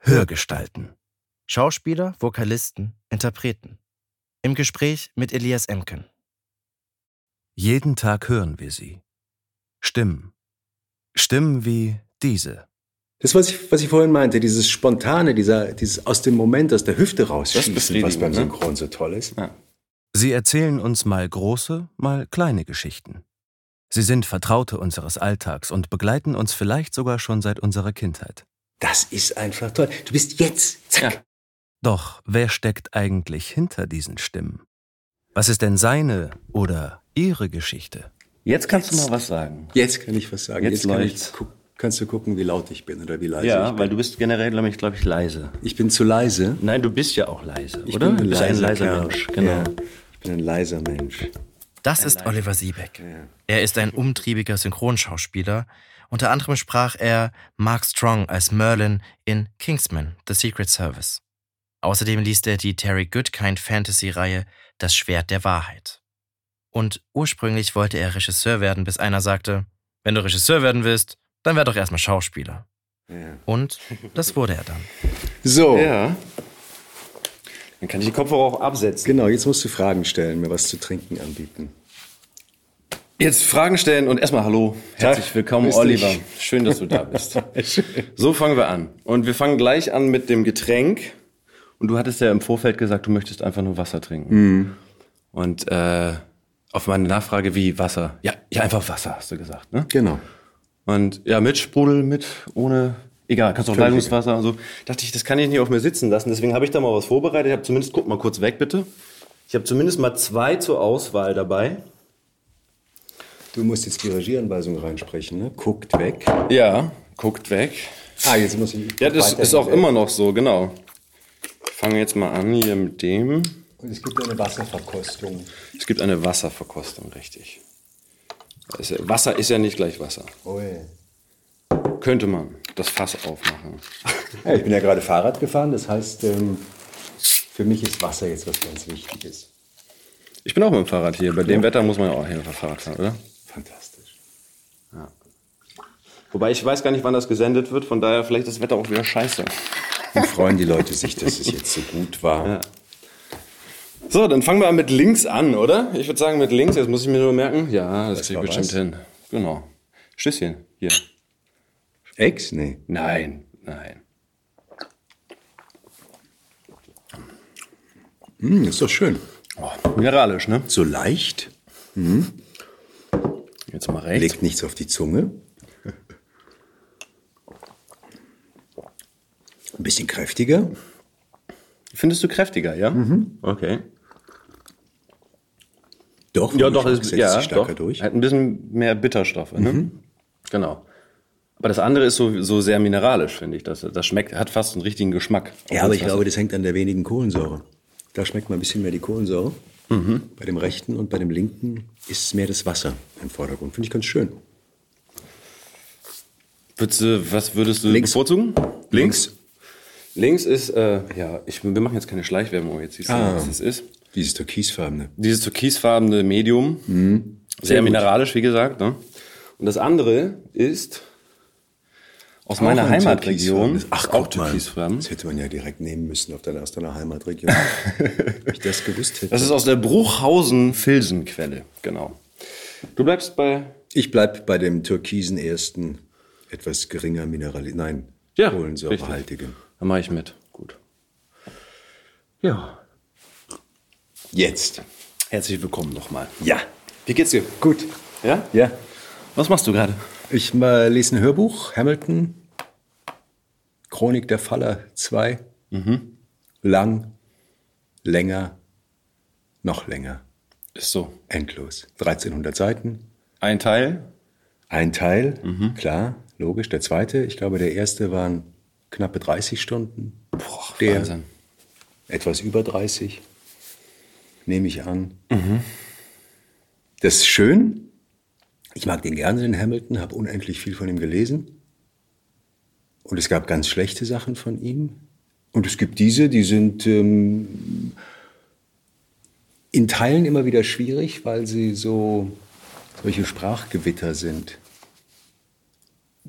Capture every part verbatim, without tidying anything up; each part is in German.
Hörgestalten. Schauspieler, Vokalisten, Interpreten. Im Gespräch mit Elias Emken. Jeden Tag hören wir sie. Stimmen. Stimmen wie diese. Das, was ich, was ich vorhin meinte, dieses Spontane, dieser, dieses aus dem Moment, aus der Hüfte rausschießen, was beim Synchron so toll ist. Ja. Sie erzählen uns mal große, mal kleine Geschichten. Sie sind Vertraute unseres Alltags und begleiten uns vielleicht sogar schon seit unserer Kindheit. Das ist einfach toll. Du bist jetzt, zack. Ja. Doch wer steckt eigentlich hinter diesen Stimmen? Was ist denn seine oder ihre Geschichte? Jetzt kannst jetzt, du mal was sagen. Jetzt kann ich was sagen. Jetzt, jetzt kann ich, gu- kannst du gucken, wie laut ich bin oder wie leise ja, ich bin. Ja, weil du bist generell, glaube ich, glaub ich, leise. Ich bin zu leise? Nein, du bist ja auch leise, ich oder? Bin ein du bist leiser ein leiser Kerl. Mensch. Genau. Ja, ich bin ein leiser Mensch. Das ist Oliver Siebeck. Ja. Er ist ein umtriebiger Synchronschauspieler. Unter anderem sprach er Mark Strong als Merlin in Kingsman: The Secret Service. Außerdem liest er die Terry Goodkind Fantasy-Reihe Das Schwert der Wahrheit. Und ursprünglich wollte er Regisseur werden, bis einer sagte, wenn du Regisseur werden willst, dann werd doch erstmal Schauspieler. Ja. Und das wurde er dann. So. Ja. Dann kann ich die Kopfhörer auch absetzen. Genau, jetzt musst du Fragen stellen, mir was zu trinken anbieten. Jetzt Fragen stellen und erstmal hallo. Herzlich Tag, willkommen, Oliver. Dich. Schön, dass du da bist. So fangen wir an. Und wir fangen gleich an mit dem Getränk. Und du hattest ja im Vorfeld gesagt, du möchtest einfach nur Wasser trinken. Mhm. Und äh, auf meine Nachfrage, wie Wasser? Ja, ja, einfach Wasser, hast du gesagt, ne? Genau. Und ja, mit Sprudel, mit, ohne, egal, kannst auch Leitungswasser und so. Dachte ich, das kann ich nicht auf mir sitzen lassen. Deswegen habe ich da mal was vorbereitet. Ich habe zumindest, guck mal kurz weg, bitte. Ich habe zumindest mal zwei zur Auswahl dabei. Du musst jetzt die Regieanweisung reinsprechen, ne? Guckt weg. Ja, guckt weg. Ah, jetzt muss ich... Ja, das ist auch weg. Immer noch so, genau. Ich fange jetzt mal an hier mit dem. Und es gibt eine Wasserverkostung. Es gibt eine Wasserverkostung, richtig. Also Wasser ist ja nicht gleich Wasser. Ui. Könnte man das Fass aufmachen. Ja, ich bin ja gerade Fahrrad gefahren, das heißt, ähm, für mich ist Wasser jetzt was ganz Wichtiges. Ich bin auch mit dem Fahrrad hier. Bei ja. dem Wetter muss man ja auch hier mit dem Fahrrad fahren, oder? Fantastisch. Ja. Wobei ich weiß gar nicht, wann das gesendet wird, von daher vielleicht ist das Wetter auch wieder scheiße. Dann freuen die Leute sich, dass es jetzt so gut war. Ja. So, dann fangen wir mit links an, oder? Ich würde sagen mit links, jetzt muss ich mir nur merken. Ja, das, das kriege ich bestimmt was? hin. Genau. Stößchen, hier. Ex? Nee. Nein, nein. Mm, ist doch schön. Oh, mineralisch, ne? So leicht. Mhm. Jetzt mal rechts. Legt nichts auf die Zunge. Ein bisschen kräftiger. Findest du kräftiger, ja? Mhm. Okay. Doch, ja, doch, ist, setzt ja, sich stärker doch. durch. Hat ein bisschen mehr Bitterstoffe, ne? Mhm. Genau. Aber das andere ist so, so sehr mineralisch, finde ich. Das, das schmeckt, hat fast einen richtigen Geschmack. Ja, aber ich glaube, das hängt an der wenigen Kohlensäure. Da schmeckt man ein bisschen mehr die Kohlensäure. Mhm. Bei dem rechten und bei dem linken ist mehr das Wasser im Vordergrund. Finde ich ganz schön. Würdest du, was würdest du Links. bevorzugen? Links. Links ist, äh, ja, ich, wir machen jetzt keine Schleichwerbung, jetzt siehst du, ah, was das ist. Dieses türkisfarbene. Dieses türkisfarbene Medium. Mhm. Sehr, Sehr mineralisch, wie gesagt. Ne? Und das andere ist aus Auch meiner Heimatregion. Ach auch Gott, Mann. Das hätte man ja direkt nehmen müssen auf deiner, aus deiner Heimatregion. Wenn ich das gewusst hätte. Das ist aus der Bruchhausen-Filsen-Quelle, genau. Du bleibst bei... Ich bleib bei dem türkisen ersten, etwas geringer Minerali... Nein, ja, kohlensäurehaltigen. Dann mache ich mit. Gut. Ja. Jetzt. Herzlich willkommen nochmal. Ja. Wie geht's dir? Gut. Ja? Ja. Was machst du gerade? Ich äh, lese ein Hörbuch, Hamilton, Chronik der Faller zwei. Mhm. Lang, länger, noch länger. Ist so. Endlos. dreizehnhundert Seiten. Ein Teil? Ein Teil, mhm. klar, logisch. Der zweite, ich glaube, der erste waren knappe dreißig Stunden. Boah, der Wahnsinn. Etwas über dreißig, nehme ich an. Mhm. Das ist schön. Ich mag den gerne, den Hamilton, habe unendlich viel von ihm gelesen. Und es gab ganz schlechte Sachen von ihm. Und es gibt diese, die sind ähm, in Teilen immer wieder schwierig, weil sie so solche Sprachgewitter sind.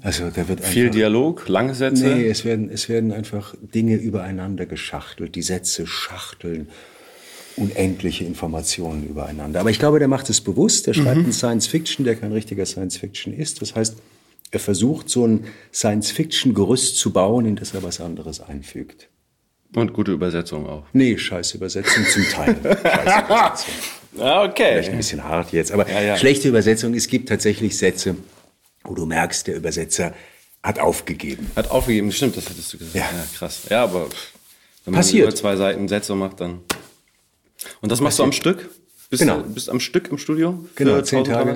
Also da wird Viel einfach, Dialog, lange Sätze? Nee, es werden, es werden einfach Dinge übereinander geschachtelt. Die Sätze schachteln unendliche Informationen übereinander. Aber ich glaube, der macht es bewusst. Der schreibt mhm. einen Science-Fiction, der kein richtiger Science-Fiction ist. Das heißt, er versucht, so ein Science-Fiction-Gerüst zu bauen, in das er was anderes einfügt. Und gute Übersetzung auch. Nee, scheiß Übersetzung zum Teil. Scheiß Übersetzung. Ah, okay. Vielleicht ein bisschen hart jetzt, aber ja, ja. schlechte Übersetzung. Es gibt tatsächlich Sätze, wo du merkst, der Übersetzer hat aufgegeben. Hat aufgegeben, stimmt, das hättest du gesagt. Ja, ja krass. Ja, aber wenn man Passiert. über zwei Seiten Sätze macht, dann... Und das machst Passiert. du am Stück? Bist genau. Du bist am Stück im Studio? Genau, zehn Tage.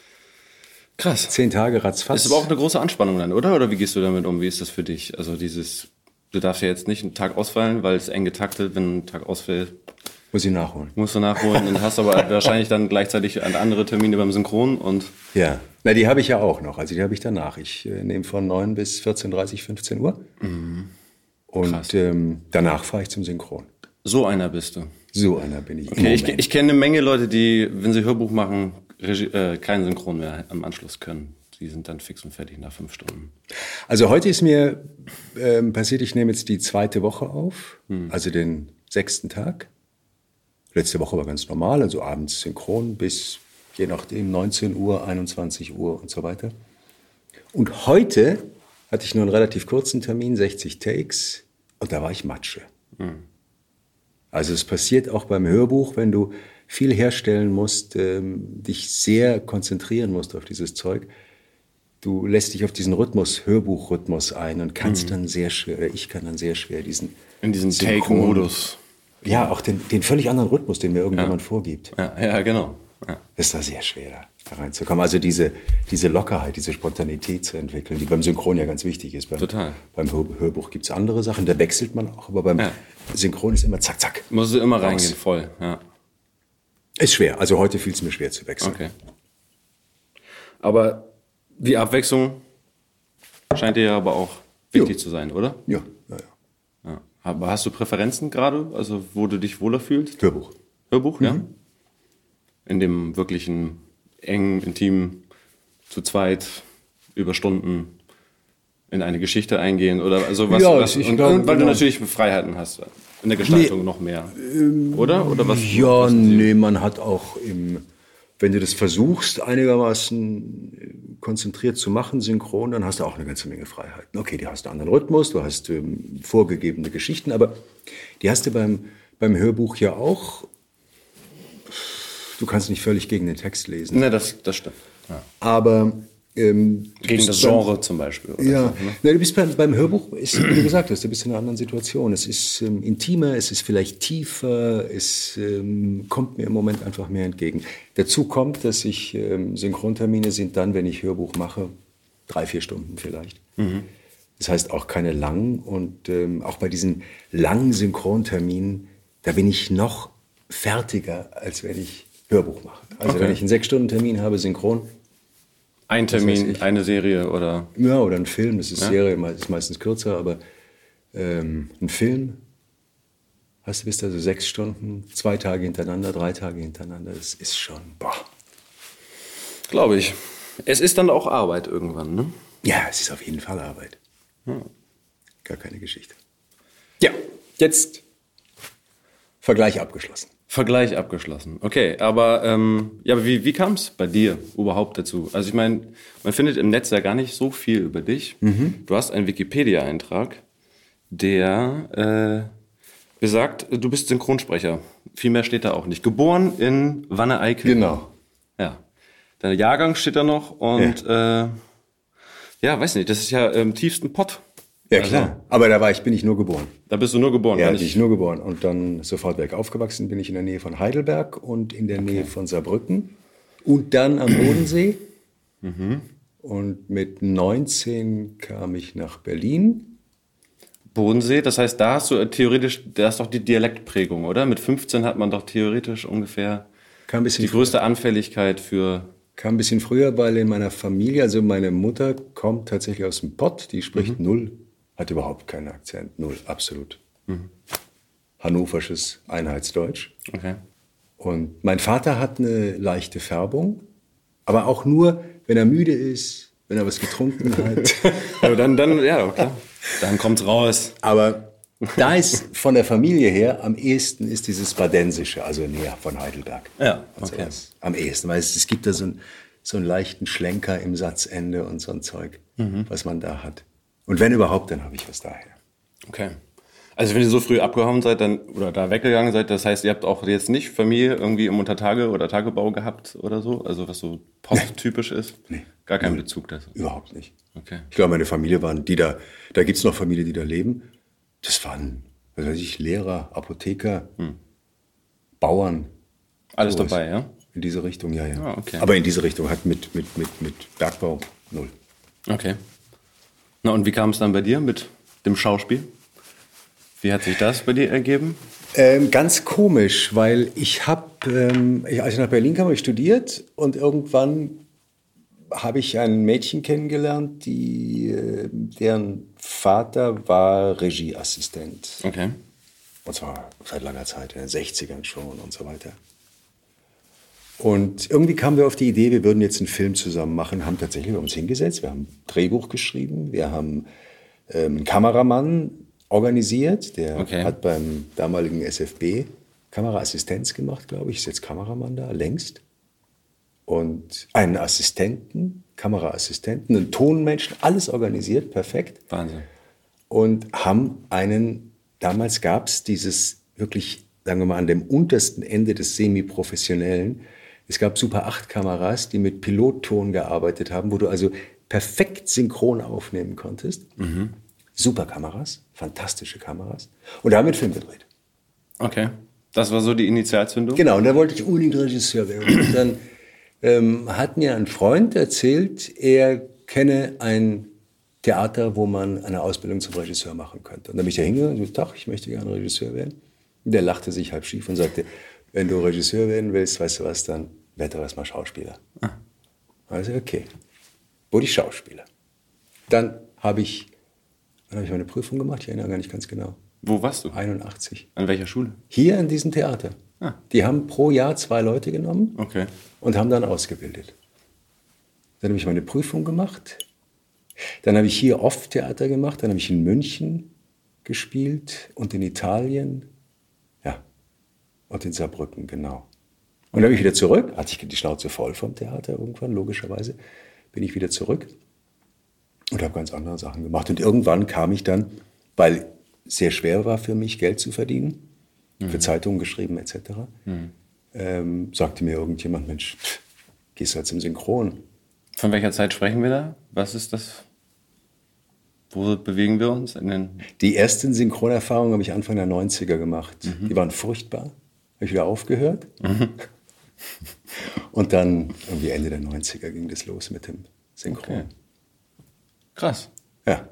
Krass. Zehn Tage, ratzfatz. Ist aber auch eine große Anspannung dann, oder? Oder wie gehst du damit um? Wie ist das für dich? Also dieses... Du darfst ja jetzt nicht einen Tag ausfallen, weil es eng getaktet, wenn ein Tag ausfällt. Muss ich nachholen. Musst du nachholen und hast aber wahrscheinlich dann gleichzeitig andere Termine beim Synchron und... Ja, na, die habe ich ja auch noch, also die habe ich danach. Ich äh, nehme von neun bis vierzehn Uhr dreißig, fünfzehn Uhr. Mhm. Und ähm, danach fahre ich zum Synchron. So einer bist du? So einer bin ich. Okay, ich, ich kenne eine Menge Leute, die, wenn sie Hörbuch machen, Regie, äh, keinen Synchron mehr am Anschluss können. Die sind dann fix und fertig nach fünf Stunden. Also heute ist mir ähm, passiert, ich nehme jetzt die zweite Woche auf, hm. also den sechsten Tag. Letzte Woche war ganz normal, also abends synchron bis, je nachdem, neunzehn Uhr, einundzwanzig Uhr und so weiter. Und heute hatte ich nur einen relativ kurzen Termin, sechzig Takes, und da war ich Matsche. Hm. Also es passiert auch beim Hörbuch, wenn du viel herstellen musst, ähm, dich sehr konzentrieren musst auf dieses Zeug. Du lässt dich auf diesen Rhythmus, Hörbuchrhythmus ein und kannst mhm. dann sehr schwer, oder ich kann dann sehr schwer diesen... In diesen Take-Modus. Ja, auch den, den völlig anderen Rhythmus, den mir irgendjemand ja. vorgibt. Ja, ja genau. Ja. Das ist da sehr schwer, da reinzukommen. Also diese, diese Lockerheit, diese Spontanität zu entwickeln, die beim Synchron ja ganz wichtig ist. Beim, Total. Beim Hör, Hörbuch gibt es andere Sachen, da wechselt man auch, aber beim ja. Synchron ist immer zack, zack. Musst du immer reingehen, voll. Ja. Ist schwer, also heute fiel es mir schwer zu wechseln. Okay. Aber... Die Abwechslung scheint dir aber auch wichtig jo. zu sein, oder? Ja, ja, ja. ja. Aber hast du Präferenzen gerade, also wo du dich wohler fühlst? Hörbuch. Hörbuch, mhm. ja? In dem wirklichen engen, intimen, zu zweit, über Stunden in eine Geschichte eingehen oder also was? Ja, was ich und, glaub, und weil genau. du natürlich Freiheiten hast in der Gestaltung nee, noch mehr, ähm, oder? Oder was? Ja, was nee, man hat auch im... Wenn du das versuchst, einigermaßen konzentriert zu machen, synchron, dann hast du auch eine ganze Menge Freiheiten. Okay, die hast du einen anderen Rhythmus, du hast ähm, vorgegebene Geschichten, aber die hast du beim, beim Hörbuch ja auch. Du kannst nicht völlig gegen den Text lesen. Ne, das, das stimmt. Ja. Aber ähm, gegen das Genre beim, zum Beispiel. Oder ja, so, ne? Na, du bist beim, beim Hörbuch, ist, wie du gesagt hast, du bist in einer anderen Situation. Es ist ähm, intimer, es ist vielleicht tiefer, es ähm, kommt mir im Moment einfach mehr entgegen. Dazu kommt, dass ich ähm, Synchrontermine sind dann, wenn ich Hörbuch mache, drei, vier Stunden vielleicht. Mhm. Das heißt auch keine langen. Und ähm, auch bei diesen langen Synchronterminen, da bin ich noch fertiger, als wenn ich Hörbuch mache. Also okay. wenn ich einen sechs-Stunden-Termin habe, synchron, ein Termin, eine Serie oder? Ja, oder ein Film. Das ist ja? Serie, ist meistens kürzer, aber ähm, ein Film, hast du bist also sechs Stunden, zwei Tage hintereinander, drei Tage hintereinander. Das ist schon, boah. Glaube ich. Es ist dann auch Arbeit irgendwann, ne? Ja, es ist auf jeden Fall Arbeit. Hm. Gar keine Geschichte. Ja, jetzt Vergleich abgeschlossen. Vergleich abgeschlossen. Okay, aber ähm, ja, aber wie, wie kam es bei dir überhaupt dazu? Also ich meine, man findet im Netz ja gar nicht so viel über dich. Mhm. Du hast einen Wikipedia-Eintrag, der äh, besagt, du bist Synchronsprecher. Viel mehr steht da auch nicht. Geboren in Wanne-Eickel. Genau. Ja. Dein Jahrgang steht da noch und ja, äh, ja weiß nicht, das ist ja im tiefsten Pott. Ja, klar. Also, aber da war ich, bin ich nur geboren. Da bist du nur geboren? Ja, da bin ich nur geboren. Und dann sofort berg aufgewachsen bin ich in der Nähe von Heidelberg und in der okay. Nähe von Saarbrücken. Und dann am Bodensee. Mhm. Und mit neunzehn kam ich nach Berlin. Bodensee, das heißt, da hast du theoretisch, da ist doch die Dialektprägung, oder? Mit fünfzehn hat man doch theoretisch ungefähr kam ein bisschen die größte früher. Anfälligkeit für... Kam ein bisschen früher, weil in meiner Familie, also meine Mutter kommt tatsächlich aus dem Pott, die spricht mhm. null. Hat überhaupt keinen Akzent, null, absolut. Mhm. Hannoversches Einheitsdeutsch. Okay. Und mein Vater hat eine leichte Färbung, aber auch nur, wenn er müde ist, wenn er was getrunken hat. Aber dann, dann, ja, klar. Dann kommt's raus. Aber da ist von der Familie her am ehesten ist dieses Badensische, also näher von Heidelberg. Ja, also okay. Am ehesten, weil es, es gibt da so, ein, so einen leichten Schlenker im Satzende und so ein Zeug, mhm. was man da hat. Und wenn überhaupt, dann habe ich was daher. Okay. Also wenn ihr so früh abgehauen seid dann oder da weggegangen seid, das heißt, ihr habt auch jetzt nicht Familie irgendwie im Untertage oder Tagebau gehabt oder so? Also was so posttypisch nee. ist? Nee. Gar keinen nee. Bezug dazu? Überhaupt nicht. Okay. Ich glaube, meine Familie waren die da, da gibt es noch Familien, die da leben. Das waren, was weiß ich, Lehrer, Apotheker, hm. Bauern. Alles sowas. Dabei, ja? In diese Richtung, ja, ja. Ah, okay. Aber in diese Richtung hat mit, mit, mit, mit Bergbau null. Okay. Na und wie kam es dann bei dir mit dem Schauspiel? Wie hat sich das bei dir ergeben? Ähm, ganz komisch, weil ich habe, ähm, als ich nach Berlin kam, habe ich studiert und irgendwann habe ich ein Mädchen kennengelernt, die, äh, deren Vater war Regieassistent. Okay. Und zwar seit langer Zeit, in den sechzigern schon und so weiter. Und irgendwie kamen wir auf die Idee, wir würden jetzt einen Film zusammen machen, haben tatsächlich uns hingesetzt, wir haben ein Drehbuch geschrieben, wir haben ähm, einen Kameramann organisiert, der okay. hat beim damaligen S F B Kameraassistenz gemacht, glaube ich, ist jetzt Kameramann da, längst. Und einen Assistenten, Kameraassistenten, einen Tonmenschen, alles organisiert, perfekt. Wahnsinn. Und haben einen, damals gab es dieses wirklich, sagen wir mal, an dem untersten Ende des Semi-Professionellen, es gab Super acht Kameras, die mit Pilotton gearbeitet haben, wo du also perfekt synchron aufnehmen konntest. Mhm. Super Kameras, fantastische Kameras. Und da haben wir einen Film gedreht. Okay, das war so die Initialzündung? Genau, und da wollte ich unbedingt Regisseur werden. Und dann ähm, hat mir ein Freund erzählt, er kenne ein Theater, wo man eine Ausbildung zum Regisseur machen könnte. Und dann bin ich da hingegangen und sagte, ich möchte gerne Regisseur werden. Und der lachte sich halb schief und sagte, wenn du Regisseur werden willst, weißt du was, dann werd doch erstmal Schauspieler. Ah. Also okay, wurde ich Schauspieler. Dann habe ich Dann habe ich meine Prüfung gemacht, ich erinnere gar nicht ganz genau. Wo warst du? einundachtzig. An welcher Schule? Hier in diesem Theater. Ah. Die haben pro Jahr zwei Leute genommen okay. und haben dann ausgebildet. Dann habe ich meine Prüfung gemacht. Dann habe ich hier oft Theater gemacht. Dann habe ich in München gespielt und in Italien. Ja, und in Saarbrücken, genau. Und dann habe ich wieder zurück. Hatte ich die Schnauze voll vom Theater irgendwann, logischerweise. Bin ich wieder zurück. Und habe ganz andere Sachen gemacht. Und irgendwann kam ich dann, weil es sehr schwer war für mich, Geld zu verdienen, mhm. für Zeitungen geschrieben et cetera, mhm. ähm, sagte mir irgendjemand, Mensch, pff, gehst du jetzt im Synchron. Von welcher Zeit sprechen wir da? Was ist das? Wo bewegen wir uns? In den Die ersten Synchronerfahrungen habe ich Anfang der neunziger gemacht. Mhm. Die waren furchtbar. Habe ich wieder aufgehört. Mhm. Und dann irgendwie Ende der neunziger ging das los mit dem Synchron. Okay. Krass. Ja.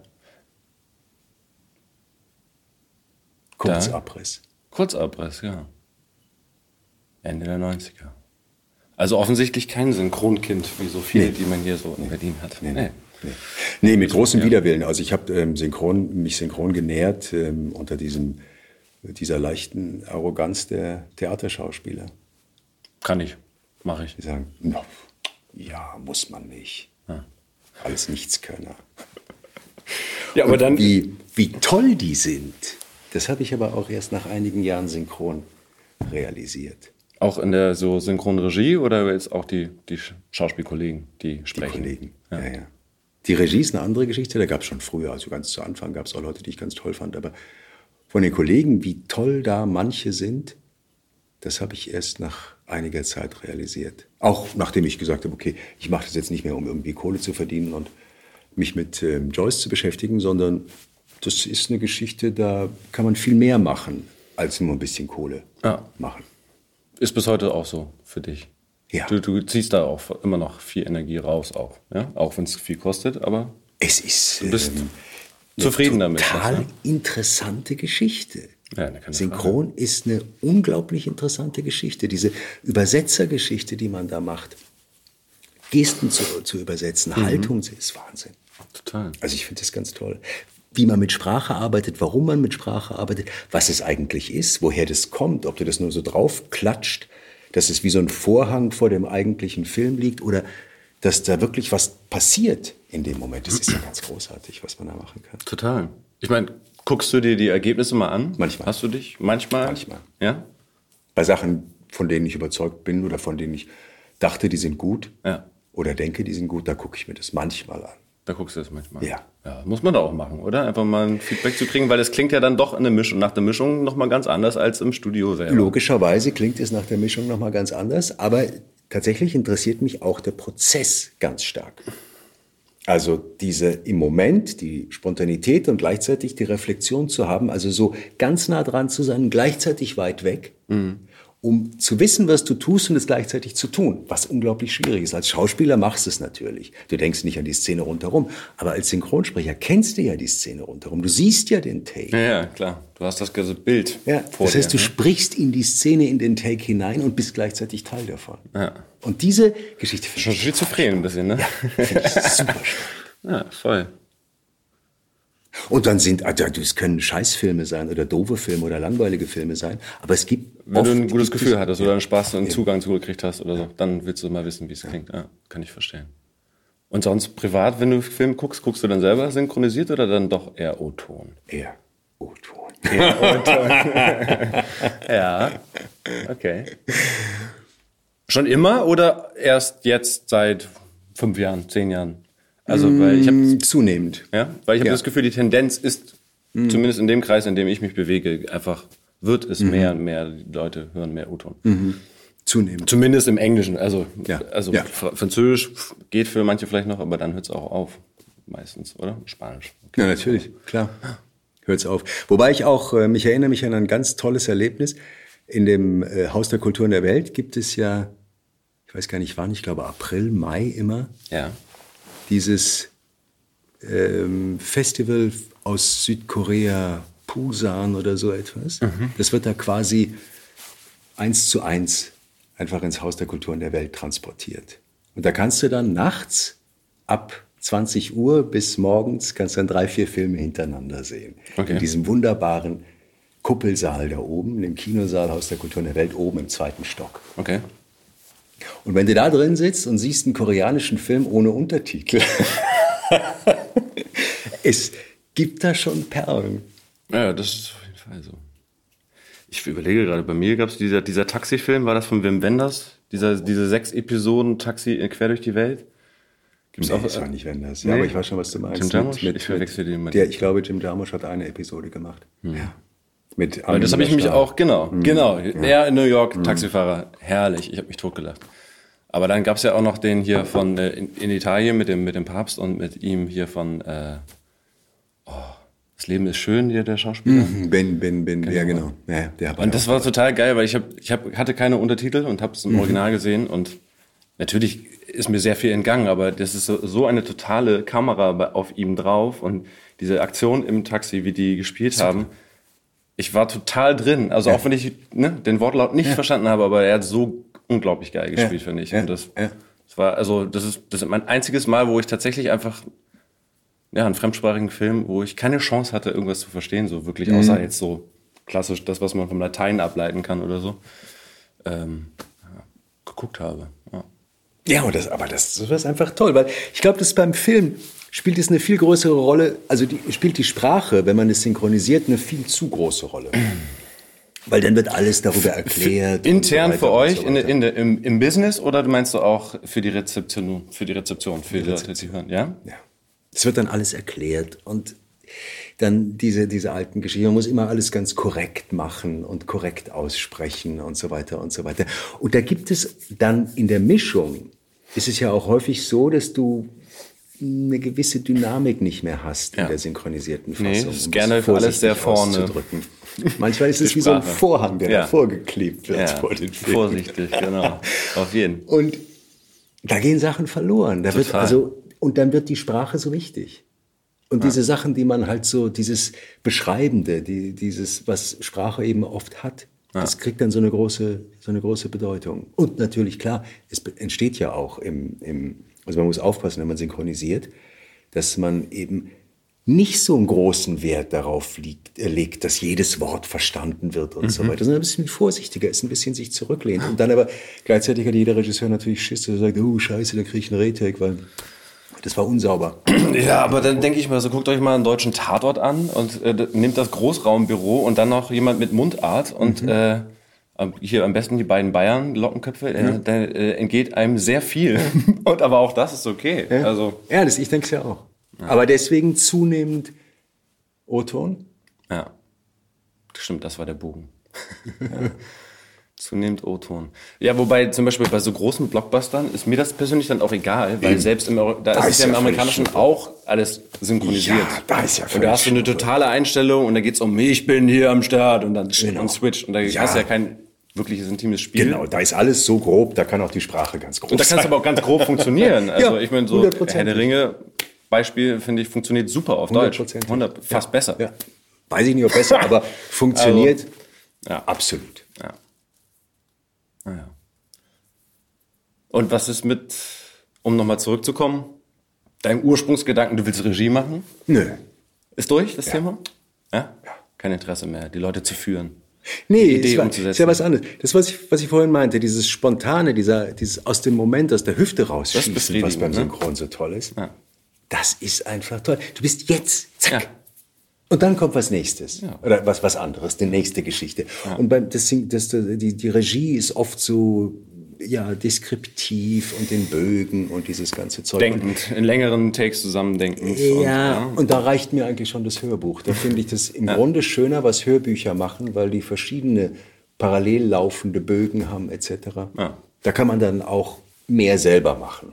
Kurzabriss. Kurzabriss, ja. Ende der neunziger. Also offensichtlich kein Synchronkind, wie so viele, nee. die man hier so in Berlin hat. Nee, nee. nee. nee mit großem ja. Widerwillen. Also ich habe ähm, synchron, mich synchron genährt ähm, unter diesem, dieser leichten Arroganz der Theaterschauspieler. Kann ich, mache ich. Die sagen, no, ja, muss man nicht. Ja. Alles Nichtskönner. Ja, aber dann wie, wie toll die sind, das habe ich aber auch erst nach einigen Jahren synchron realisiert. Auch in der so Synchronregie oder jetzt auch die, die Schauspielkollegen, die sprechen? Die Kollegen, ja. ja, ja. Die Regie ist eine andere Geschichte, da gab es schon früher, also ganz zu Anfang gab es auch Leute, die ich ganz toll fand, aber von den Kollegen, wie toll da manche sind, das habe ich erst nach einiger Zeit realisiert. Auch nachdem ich gesagt habe, okay, ich mache das jetzt nicht mehr, um irgendwie Kohle zu verdienen und mich mit ähm, Joyce zu beschäftigen, sondern das ist eine Geschichte, da kann man viel mehr machen, als nur ein bisschen Kohle ja. machen. Ist bis heute auch so für dich? Ja. Du, du ziehst da auch immer noch viel Energie raus, auch, ja? Auch wenn es viel kostet, aber es ist, du bist ähm, zufrieden eine damit. Total ne? interessante Geschichte. Ja, Synchron Frage. Ist eine unglaublich interessante Geschichte. Diese Übersetzergeschichte, die man da macht, Gesten zu, zu übersetzen, mhm. Haltung, ist Wahnsinn. Total. Also ich finde das ganz toll. Wie man mit Sprache arbeitet, warum man mit Sprache arbeitet, was es eigentlich ist, woher das kommt, ob du das nur so drauf klatscht, dass es wie so ein Vorhang vor dem eigentlichen Film liegt oder dass da wirklich was passiert in dem Moment. Das ist ja ganz großartig, was man da machen kann. Total. Ich meine, guckst du dir die Ergebnisse mal an? Manchmal. Hast du dich? Manchmal? Manchmal. Ja? Bei Sachen, von denen ich überzeugt bin oder von denen ich dachte, die sind gut Ja. oder denke, die sind gut, da gucke ich mir das manchmal an. Da guckst du das manchmal. Ja. Ja. Muss man da auch machen, oder? Einfach mal ein Feedback zu kriegen, weil das klingt ja dann doch in der Mischung, nach der Mischung nochmal ganz anders als im Studio selber. Logischerweise klingt es nach der Mischung nochmal ganz anders, aber tatsächlich interessiert mich auch der Prozess ganz stark. Also diese im Moment, die Spontanität und gleichzeitig die Reflexion zu haben, also so ganz nah dran zu sein, gleichzeitig weit weg, mhm. um zu wissen, was du tust und es gleichzeitig zu tun, was unglaublich schwierig ist. Als Schauspieler machst du es natürlich. Du denkst nicht an die Szene rundherum, aber als Synchronsprecher kennst du ja die Szene rundherum. Du siehst ja den Take. Ja, ja, klar. Du hast das ganze Bild ja, vor das heißt, dir, du ne? sprichst in die Szene, in den Take hinein und bist gleichzeitig Teil davon. Ja. Und diese Geschichte finde Schon ich schizophren ein bisschen, ne? Ja, finde ich super spannend. Ja, voll. Und dann sind, also es können Scheißfilme sein oder doofe Filme oder langweilige Filme sein, aber es gibt Wenn du ein gutes gibt Gefühl es, hattest oder einen Spaß und einen Zugang zugekriegt hast oder so, dann willst du mal wissen, wie es klingt. Ja, kann ich verstehen. Und sonst privat, wenn du Film guckst, guckst du dann selber synchronisiert oder dann doch eher O-Ton? Eher O-Ton. Eher O-Ton. Ja, okay. Schon immer oder erst jetzt seit fünf Jahren, zehn Jahren? Also, weil ich habe zunehmend. Ja, weil ich habe Ja. das Gefühl, die Tendenz ist, mhm. zumindest in dem Kreis, in dem ich mich bewege, einfach wird es mhm. mehr und mehr, die Leute hören mehr O-Ton. Mhm. Zunehmend. Zumindest im Englischen. Also, Ja. also Ja. Fr- Französisch geht für manche vielleicht noch, aber dann hört es auch auf. Meistens, oder? Spanisch. Okay. Ja, natürlich, klar. Hört's auf. Wobei ich auch, äh, mich erinnere mich an ein ganz tolles Erlebnis. In dem äh, Haus der Kulturen der Welt gibt es ja, ich weiß gar nicht wann, ich glaube April, Mai immer, Ja. dieses ähm, Festival aus Südkorea, Busan oder so etwas. Mhm. Das wird da quasi eins zu eins einfach ins Haus der Kulturen der Welt transportiert. Und da kannst du dann nachts ab zwanzig Uhr bis morgens kannst du dann drei, vier Filme hintereinander sehen. Okay. In diesem wunderbaren Kuppelsaal da oben, im Kinosaal Haus der Kulturen der Welt, oben im zweiten Stock. Okay. Und wenn du da drin sitzt und siehst einen koreanischen Film ohne Untertitel, es gibt da schon Perlen. Ja, das ist auf jeden Fall so. Ich überlege gerade, bei mir gab es dieser, dieser Taxi-Film, war das von Wim Wenders? Dieser, diese sechs Episoden Taxi quer durch die Welt? Gibt's Nee, auch, das war nicht Wenders. Nee. Ja, aber ich weiß schon, was du meinst. Jim Jarmusch? Mit, mit, Ich verwechsel den mit- Der, ich glaube, Jim Jarmusch hat eine Episode gemacht. Hm. Ja. Mit Weil das habe ich mich Star. auch, genau, genau. Er in New York, Taxifahrer, herrlich, ich habe mich totgelacht. Aber dann gab es ja auch noch den hier von äh, in, in Italien mit dem, mit dem Papst und mit ihm hier von äh, oh, Das Leben ist schön, hier der Schauspieler. Mhm, Ben, Ben, Ben, ja genau. Ja, der hat Und das war total geil, weil ich, hab, ich hab, hatte keine Untertitel und habe es im Original gesehen und natürlich ist mir sehr viel entgangen, aber das ist so, so eine totale Kamera bei- auf ihm drauf und diese Aktion im Taxi, wie die gespielt Super. haben. Ich war total drin. Also Ja. auch wenn ich ne, den Wortlaut nicht Ja. verstanden habe, aber er hat so unglaublich geil gespielt, Ja. finde ich. Ja. Und das, Ja. das war, also das ist, das ist mein einziges Mal, wo ich tatsächlich einfach ja, einen fremdsprachigen Film, wo ich keine Chance hatte, irgendwas zu verstehen, so wirklich, außer jetzt so klassisch das, was man vom Latein ableiten kann oder so, ähm, ja, geguckt habe. Ja. Ja, und das, aber das, das ist einfach toll, weil ich glaube, dass beim Film spielt es eine viel größere Rolle, also die, spielt die Sprache, wenn man es synchronisiert, eine viel zu große Rolle. Weil dann wird alles darüber erklärt. Intern und so für weiter und euch so in, weiter. in, im, im Business oder meinst du auch für die Rezeption, für die Rezeption, für die Leute, die hören, ja? Ja. Es wird dann alles erklärt und dann diese, diese alten Geschichten. Man muss immer alles ganz korrekt machen und korrekt aussprechen und so weiter und so weiter. Und da gibt es dann in der Mischung, ist es ja auch häufig so, dass du eine gewisse Dynamik nicht mehr hast Ja. in der synchronisierten Nee, Fassung. es ist um gerne es für alles sehr vorsichtig vorne. auszudrücken. Manchmal ist es Die wie so ein Sprache. Vorhang, der Ja. hervorgeklebt wird Ja, vor den Filmen. vorsichtig, genau, auf jeden. Und da gehen Sachen verloren. Da wird Total. also, und dann wird die Sprache so wichtig. Und diese Sachen, die man halt so, dieses Beschreibende, die, dieses, was Sprache eben oft hat, das kriegt dann so eine große, so eine große Bedeutung. Und natürlich, klar, es be- entsteht ja auch im, im, also man muss aufpassen, wenn man synchronisiert, dass man eben nicht so einen großen Wert darauf liegt, äh, legt, dass jedes Wort verstanden wird und mhm. so weiter, sondern ein bisschen vorsichtiger ist, ein bisschen sich zurücklehnt. Und dann aber gleichzeitig hat jeder Regisseur natürlich Schiss, der sagt, oh scheiße, da kriege ich einen Retake, weil das war unsauber. Ja, aber dann denke ich mal, so guckt euch mal einen deutschen Tatort an und äh, nehmt das Großraumbüro und dann noch jemand mit Mundart und mhm. äh, hier am besten die beiden Bayern, Lockenköpfe, äh, mhm. da äh, entgeht einem sehr viel. Und aber auch das ist okay. Ja, also, ja das, ich denke es ja auch. Ja. Aber deswegen zunehmend O-Ton? Ja, stimmt, das war der Bogen. Ja. Zunehmend O-Ton. Ja, wobei zum Beispiel bei so großen Blockbustern ist mir das persönlich dann auch egal, weil Eben. selbst im, da, da ist es ja im Amerikanischen auch alles synchronisiert. Ja, da ist ja Und da hast du eine totale Einstellung und da geht's um ich bin hier am Start und dann genau. und Switch und da ja. hast du ja kein wirkliches intimes Spiel. Genau, da ist alles so grob, da kann auch die Sprache ganz grob sein. Und da kann es aber auch ganz grob funktionieren. Also ja, ich meine so Herr der Ringe Beispiel finde ich funktioniert super auf Deutsch. hundert fast ja. besser. Ja. Weiß ich nicht, ob besser, aber funktioniert also, ja. absolut. Ja. Naja. Und was ist mit, um nochmal zurückzukommen, deinem Ursprungsgedanken, du willst Regie machen? Nö. Ist durch, das ja. Thema? Ja? Ja. Kein Interesse mehr, die Leute zu führen. Nee, die Idee war, umzusetzen. Ist ja was anderes. Das, was ich, was ich vorhin meinte, dieses Spontane, dieser, dieses aus dem Moment, aus der Hüfte rausschießen, was beim Synchron ne? so toll ist, ja. das ist einfach toll. Du bist jetzt, zack. Ja. Und dann kommt was Nächstes. Ja. Oder was, was anderes, die nächste Geschichte. Ja. Und beim, das, das, die, die Regie ist oft so, ja, deskriptiv und in Bögen und dieses ganze Zeug. Denkend, in längeren Takes zusammendenken. Ja, und, ja, und da reicht mir eigentlich schon das Hörbuch. Da finde ich das im ja. Grunde schöner, was Hörbücher machen, weil die verschiedene parallel laufende Bögen haben et cetera. Ja. Da kann man dann auch mehr selber machen.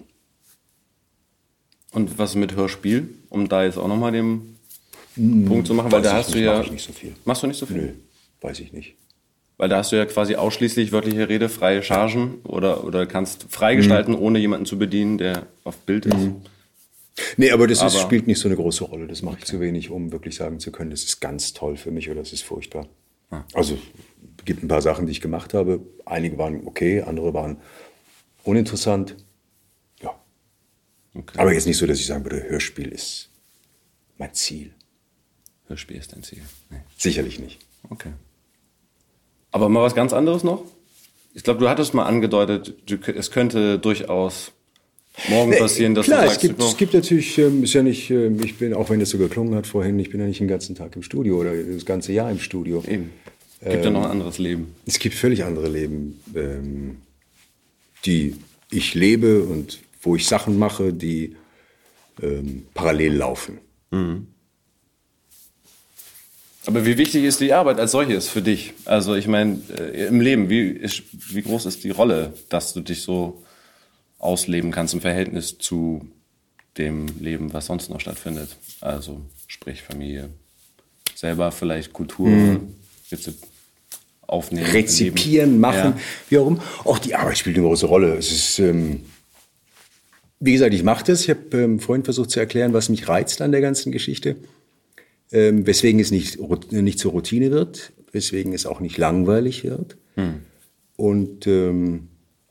Und was mit Hörspiel? Um da jetzt auch nochmal den hm, Punkt zu machen, weil da hast nicht, du ja... Mach ich nicht so viel. Machst du nicht so viel? Nö, weiß ich nicht. Weil da hast du ja quasi ausschließlich wörtliche Rede, freie Chargen oder, oder kannst freigestalten, mhm. ohne jemanden zu bedienen, der auf Bild ist. Mhm. Nee, aber das aber ist, spielt nicht so eine große Rolle. Das mache okay. ich zu wenig, um wirklich sagen zu können, das ist ganz toll für mich oder das ist furchtbar. Ah. Also es gibt ein paar Sachen, die ich gemacht habe. Einige waren okay, andere waren uninteressant. Ja. Okay. Aber jetzt nicht so, dass ich sagen würde, Hörspiel ist mein Ziel. Hörspiel ist dein Ziel? Nee. Sicherlich nicht. Okay. Aber mal was ganz anderes noch? Ich glaube, du hattest mal angedeutet, du, es könnte durchaus morgen passieren, dass Klar, du sagst... Klar, es, es gibt natürlich, ähm, ist ja nicht, äh, ich bin, auch wenn das so geklungen hat vorhin, ich bin ja nicht den ganzen Tag im Studio oder das ganze Jahr im Studio. Eben. Es gibt ähm, ja noch ein anderes Leben. Es gibt völlig andere Leben, ähm, die ich lebe und wo ich Sachen mache, die ähm, parallel laufen. Mhm. Aber wie wichtig ist die Arbeit als solches für dich? Also ich meine, äh, im Leben, wie, ist, wie groß ist die Rolle, dass du dich so ausleben kannst im Verhältnis zu dem Leben, was sonst noch stattfindet? Also sprich Familie, selber vielleicht Kultur, mhm. aufnehmen. Rezipieren, erleben. machen, ja. wie auch immer. Auch die Arbeit spielt eine große Rolle. Es ist, ähm, wie gesagt, ich mache das. Ich habe ähm, vorhin versucht zu erklären, was mich reizt an der ganzen Geschichte. Ähm, weswegen es nicht, nicht zur Routine wird, weswegen es auch nicht langweilig wird. Hm. Und ähm,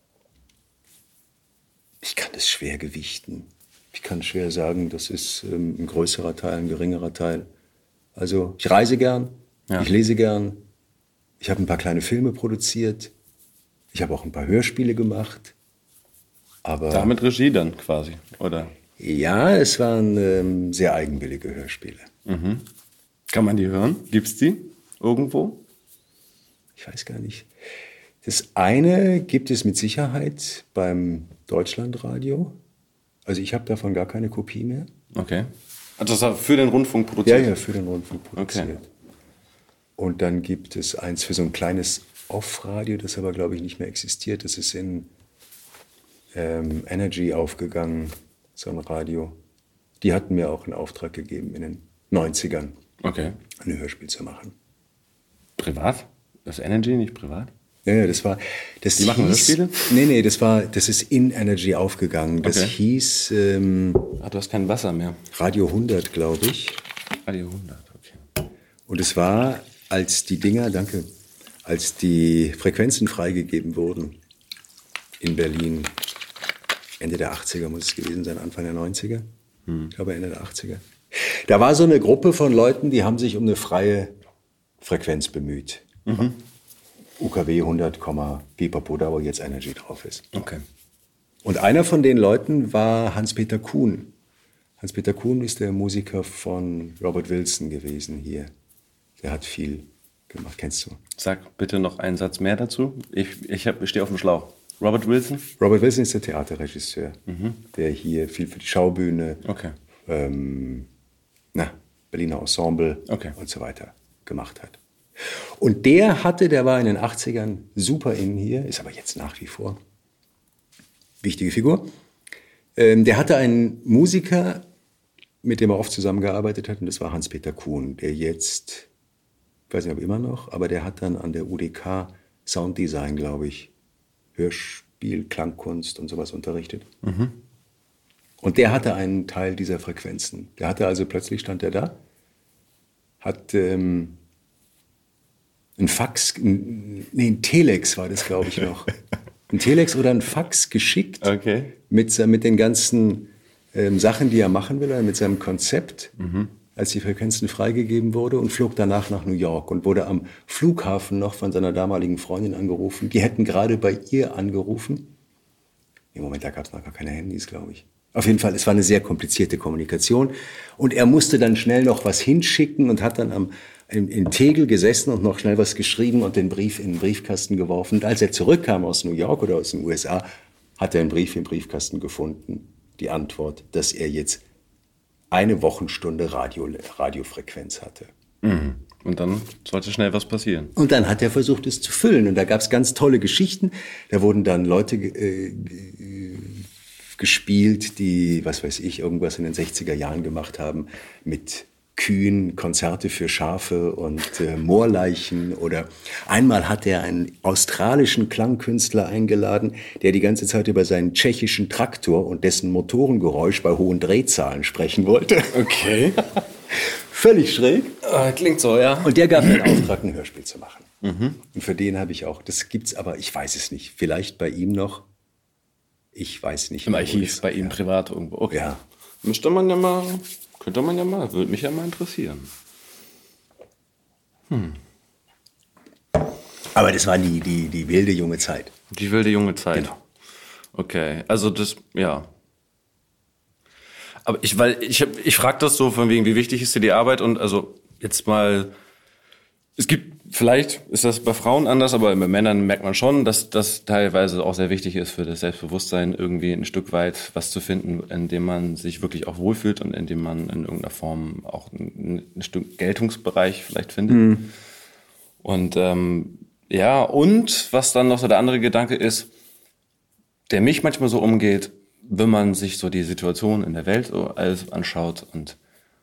ich kann das schwer gewichten. Ich kann schwer sagen, das ist ähm, ein größerer Teil, ein geringerer Teil. Also ich reise gern, ja. ich lese gern, ich habe ein paar kleine Filme produziert, ich habe auch ein paar Hörspiele gemacht. Aber damit Regie dann quasi, oder? Ja, es waren ähm, sehr eigenwillige Hörspiele. Mhm. Kann man die hören? Gibt's die irgendwo? Ich weiß gar nicht. Das eine gibt es mit Sicherheit beim Deutschlandradio. Also ich habe davon gar keine Kopie mehr. Okay. Also das war für den Rundfunk produziert? Ja, ja, für den Rundfunk produziert. Okay. Und dann gibt es eins für so ein kleines Off-Radio, das aber, glaube ich, nicht mehr existiert. Das ist in ähm, Energy aufgegangen, so ein Radio. Die hatten mir auch einen Auftrag gegeben in den neunzigern, okay, ein Hörspiel zu machen. Privat? Das ist Energy, nicht privat? Ja, ja, das war... Das Die hieß, machen Hörspiele? Nee, nee, das war, das ist in Energy aufgegangen. Das okay. hieß... Ähm, ah, du hast kein Wasser mehr. Radio hundert, glaube ich. Radio hundert, okay. Und es war, als die Dinger, danke, als die Frequenzen freigegeben wurden in Berlin, Ende der achtziger muss es gewesen sein, Anfang der neunziger. Hm. Ich glaube Ende der achtziger. Da war so eine Gruppe von Leuten, die haben sich um eine freie Frequenz bemüht. Mhm. U K W hundert, Pipapo, da wo jetzt Energy drauf ist. Okay. Und einer von den Leuten war Hans-Peter Kuhn. Hans-Peter Kuhn ist der Musiker von Robert Wilson gewesen hier. Der hat viel gemacht, kennst du? Sag bitte noch einen Satz mehr dazu. Ich, ich, hab, ich stehe auf dem Schlauch. Robert Wilson? Robert Wilson ist der Theaterregisseur, mhm. der hier viel für die Schaubühne, okay. ähm, na, Berliner Ensemble okay. und so weiter gemacht hat. Und der hatte, der war in den achtzigern super in hier, ist aber jetzt nach wie vor wichtige Figur. Ähm, der hatte einen Musiker, mit dem er oft zusammengearbeitet hat, und das war Hans-Peter Kuhn, der jetzt, ich weiß nicht, ob immer noch, aber der hat dann an der U D K Sounddesign, glaube ich, Hörspiel, Klangkunst und sowas unterrichtet. Mhm. Und der hatte einen Teil dieser Frequenzen. Der hatte also, plötzlich stand er da, hat ähm, ein Fax, ein, nee, ein Telex war das, glaube ich, noch. Ein Telex oder ein Fax geschickt okay. mit, mit den ganzen ähm, Sachen, die er machen will, oder mit seinem Konzept, mhm. als die Frequenzen freigegeben wurde, und flog danach nach New York und wurde am Flughafen noch von seiner damaligen Freundin angerufen. Die hätten gerade bei ihr angerufen. Im Moment, da gab es noch gar keine Handys, glaube ich. Auf jeden Fall, es war eine sehr komplizierte Kommunikation. Und er musste dann schnell noch was hinschicken und hat dann am, in, in Tegel gesessen und noch schnell was geschrieben und den Brief in den Briefkasten geworfen. Und als er zurückkam aus New York oder aus den U S A, hat er einen Brief im Briefkasten gefunden. Die Antwort, dass er jetzt eine Wochenstunde Radio, Radiofrequenz hatte. Mhm. Und dann sollte schnell was passieren. Und dann hat er versucht, es zu füllen. Und da gab es ganz tolle Geschichten. Da wurden dann Leute äh, gespielt, die, was weiß ich, irgendwas in den sechziger Jahren gemacht haben mit Kühen, Konzerte für Schafe und äh, Moorleichen. Oder einmal hat er einen australischen Klangkünstler eingeladen, der die ganze Zeit über seinen tschechischen Traktor und dessen Motorengeräusch bei hohen Drehzahlen sprechen wollte. Okay. Völlig schräg. Äh, klingt so, ja. Und der gab mir den Auftrag, ein Hörspiel zu machen. Mhm. Und für den habe ich auch, das gibt's aber, ich weiß es nicht, vielleicht bei ihm noch. Ich weiß nicht. Im Archiv, bei ihm privat irgendwo. Okay. Ja. Müsste man ja mal, könnte man ja mal, würde mich ja mal interessieren. Hm. Aber das war die, die, die wilde junge Zeit. Die wilde junge Zeit. Genau. Okay, also das, ja. Aber ich, weil ich, ich frage das so von wegen, wie wichtig ist dir die Arbeit? Und also jetzt mal, es gibt, vielleicht ist das bei Frauen anders, aber bei Männern merkt man schon, dass das teilweise auch sehr wichtig ist für das Selbstbewusstsein, irgendwie ein Stück weit was zu finden, in dem man sich wirklich auch wohlfühlt und in dem man in irgendeiner Form auch ein, ein Stück Geltungsbereich vielleicht findet. Mhm. Und ähm, ja, und was dann noch so der andere Gedanke ist, der mich manchmal so umgeht, wenn man sich so die Situation in der Welt so alles anschaut und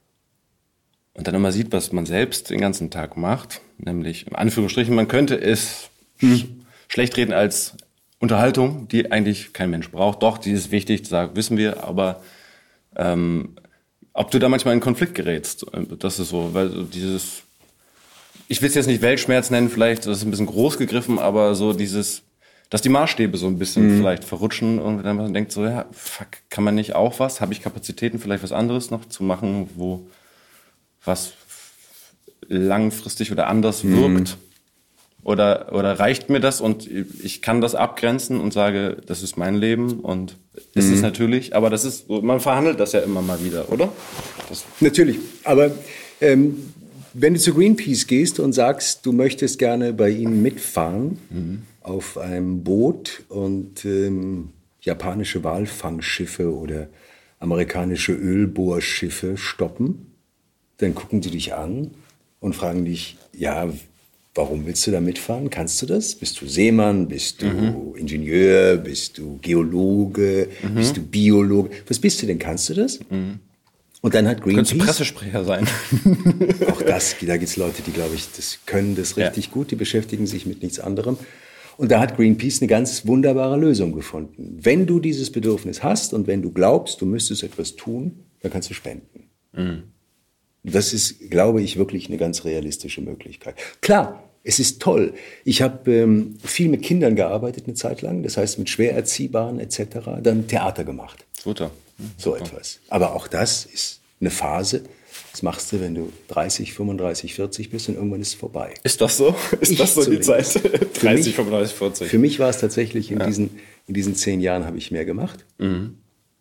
Und dann immer sieht, was man selbst den ganzen Tag macht, nämlich in Anführungsstrichen, man könnte es hm. sch- schlecht reden als Unterhaltung, die eigentlich kein Mensch braucht. Doch, die ist wichtig, sagen, wissen wir, aber ähm, ob du da manchmal in Konflikt gerätst, das ist so, weil dieses, ich will es jetzt nicht Weltschmerz nennen, vielleicht, das ist ein bisschen groß gegriffen, aber so dieses, dass die Maßstäbe so ein bisschen hm. vielleicht verrutschen und dann man denkt so, ja, fuck, kann man nicht auch was? Habe ich Kapazitäten, vielleicht was anderes noch zu machen, wo was langfristig oder anders wirkt? Mhm. Oder, oder reicht mir das und ich kann das abgrenzen und sage, das ist mein Leben und ist mhm. es natürlich, aber das ist, man verhandelt das ja immer mal wieder, oder? Das Natürlich, aber ähm, wenn du zu Greenpeace gehst und sagst, du möchtest gerne bei ihnen mitfahren mhm. auf einem Boot und ähm, japanische Walfangschiffe oder amerikanische Ölbohrschiffe stoppen, dann gucken sie dich an und fragen dich, ja, warum willst du da mitfahren? Kannst du das? Bist du Seemann? Bist du mhm. Ingenieur? Bist du Geologe? Mhm. Bist du Biologe? Was bist du denn? Kannst du das? Mhm. Und dann hat Greenpeace... Könntest du Pressesprecher sein. Auch das, da gibt es Leute, die, glaube ich, das können das richtig ja. gut. Die beschäftigen sich mit nichts anderem. Und da hat Greenpeace eine ganz wunderbare Lösung gefunden. Wenn du dieses Bedürfnis hast und wenn du glaubst, du müsstest etwas tun, dann kannst du spenden. Mhm. Das ist, glaube ich, wirklich eine ganz realistische Möglichkeit. Klar, es ist toll. Ich habe ähm, viel mit Kindern gearbeitet eine Zeit lang, das heißt mit schwer Erziehbaren et cetera, dann Theater gemacht. Super. So etwas. Aber auch das ist eine Phase, Das machst du, wenn du dreißig, fünfunddreißig, vierzig bist und irgendwann ist es vorbei. Ist das so? Ist Ich das so die zumindest. Zeit? dreißig, fünfunddreißig, vierzig. Für mich war es tatsächlich, in, Ja. diesen, in diesen zehn Jahren habe ich mehr gemacht. Mhm.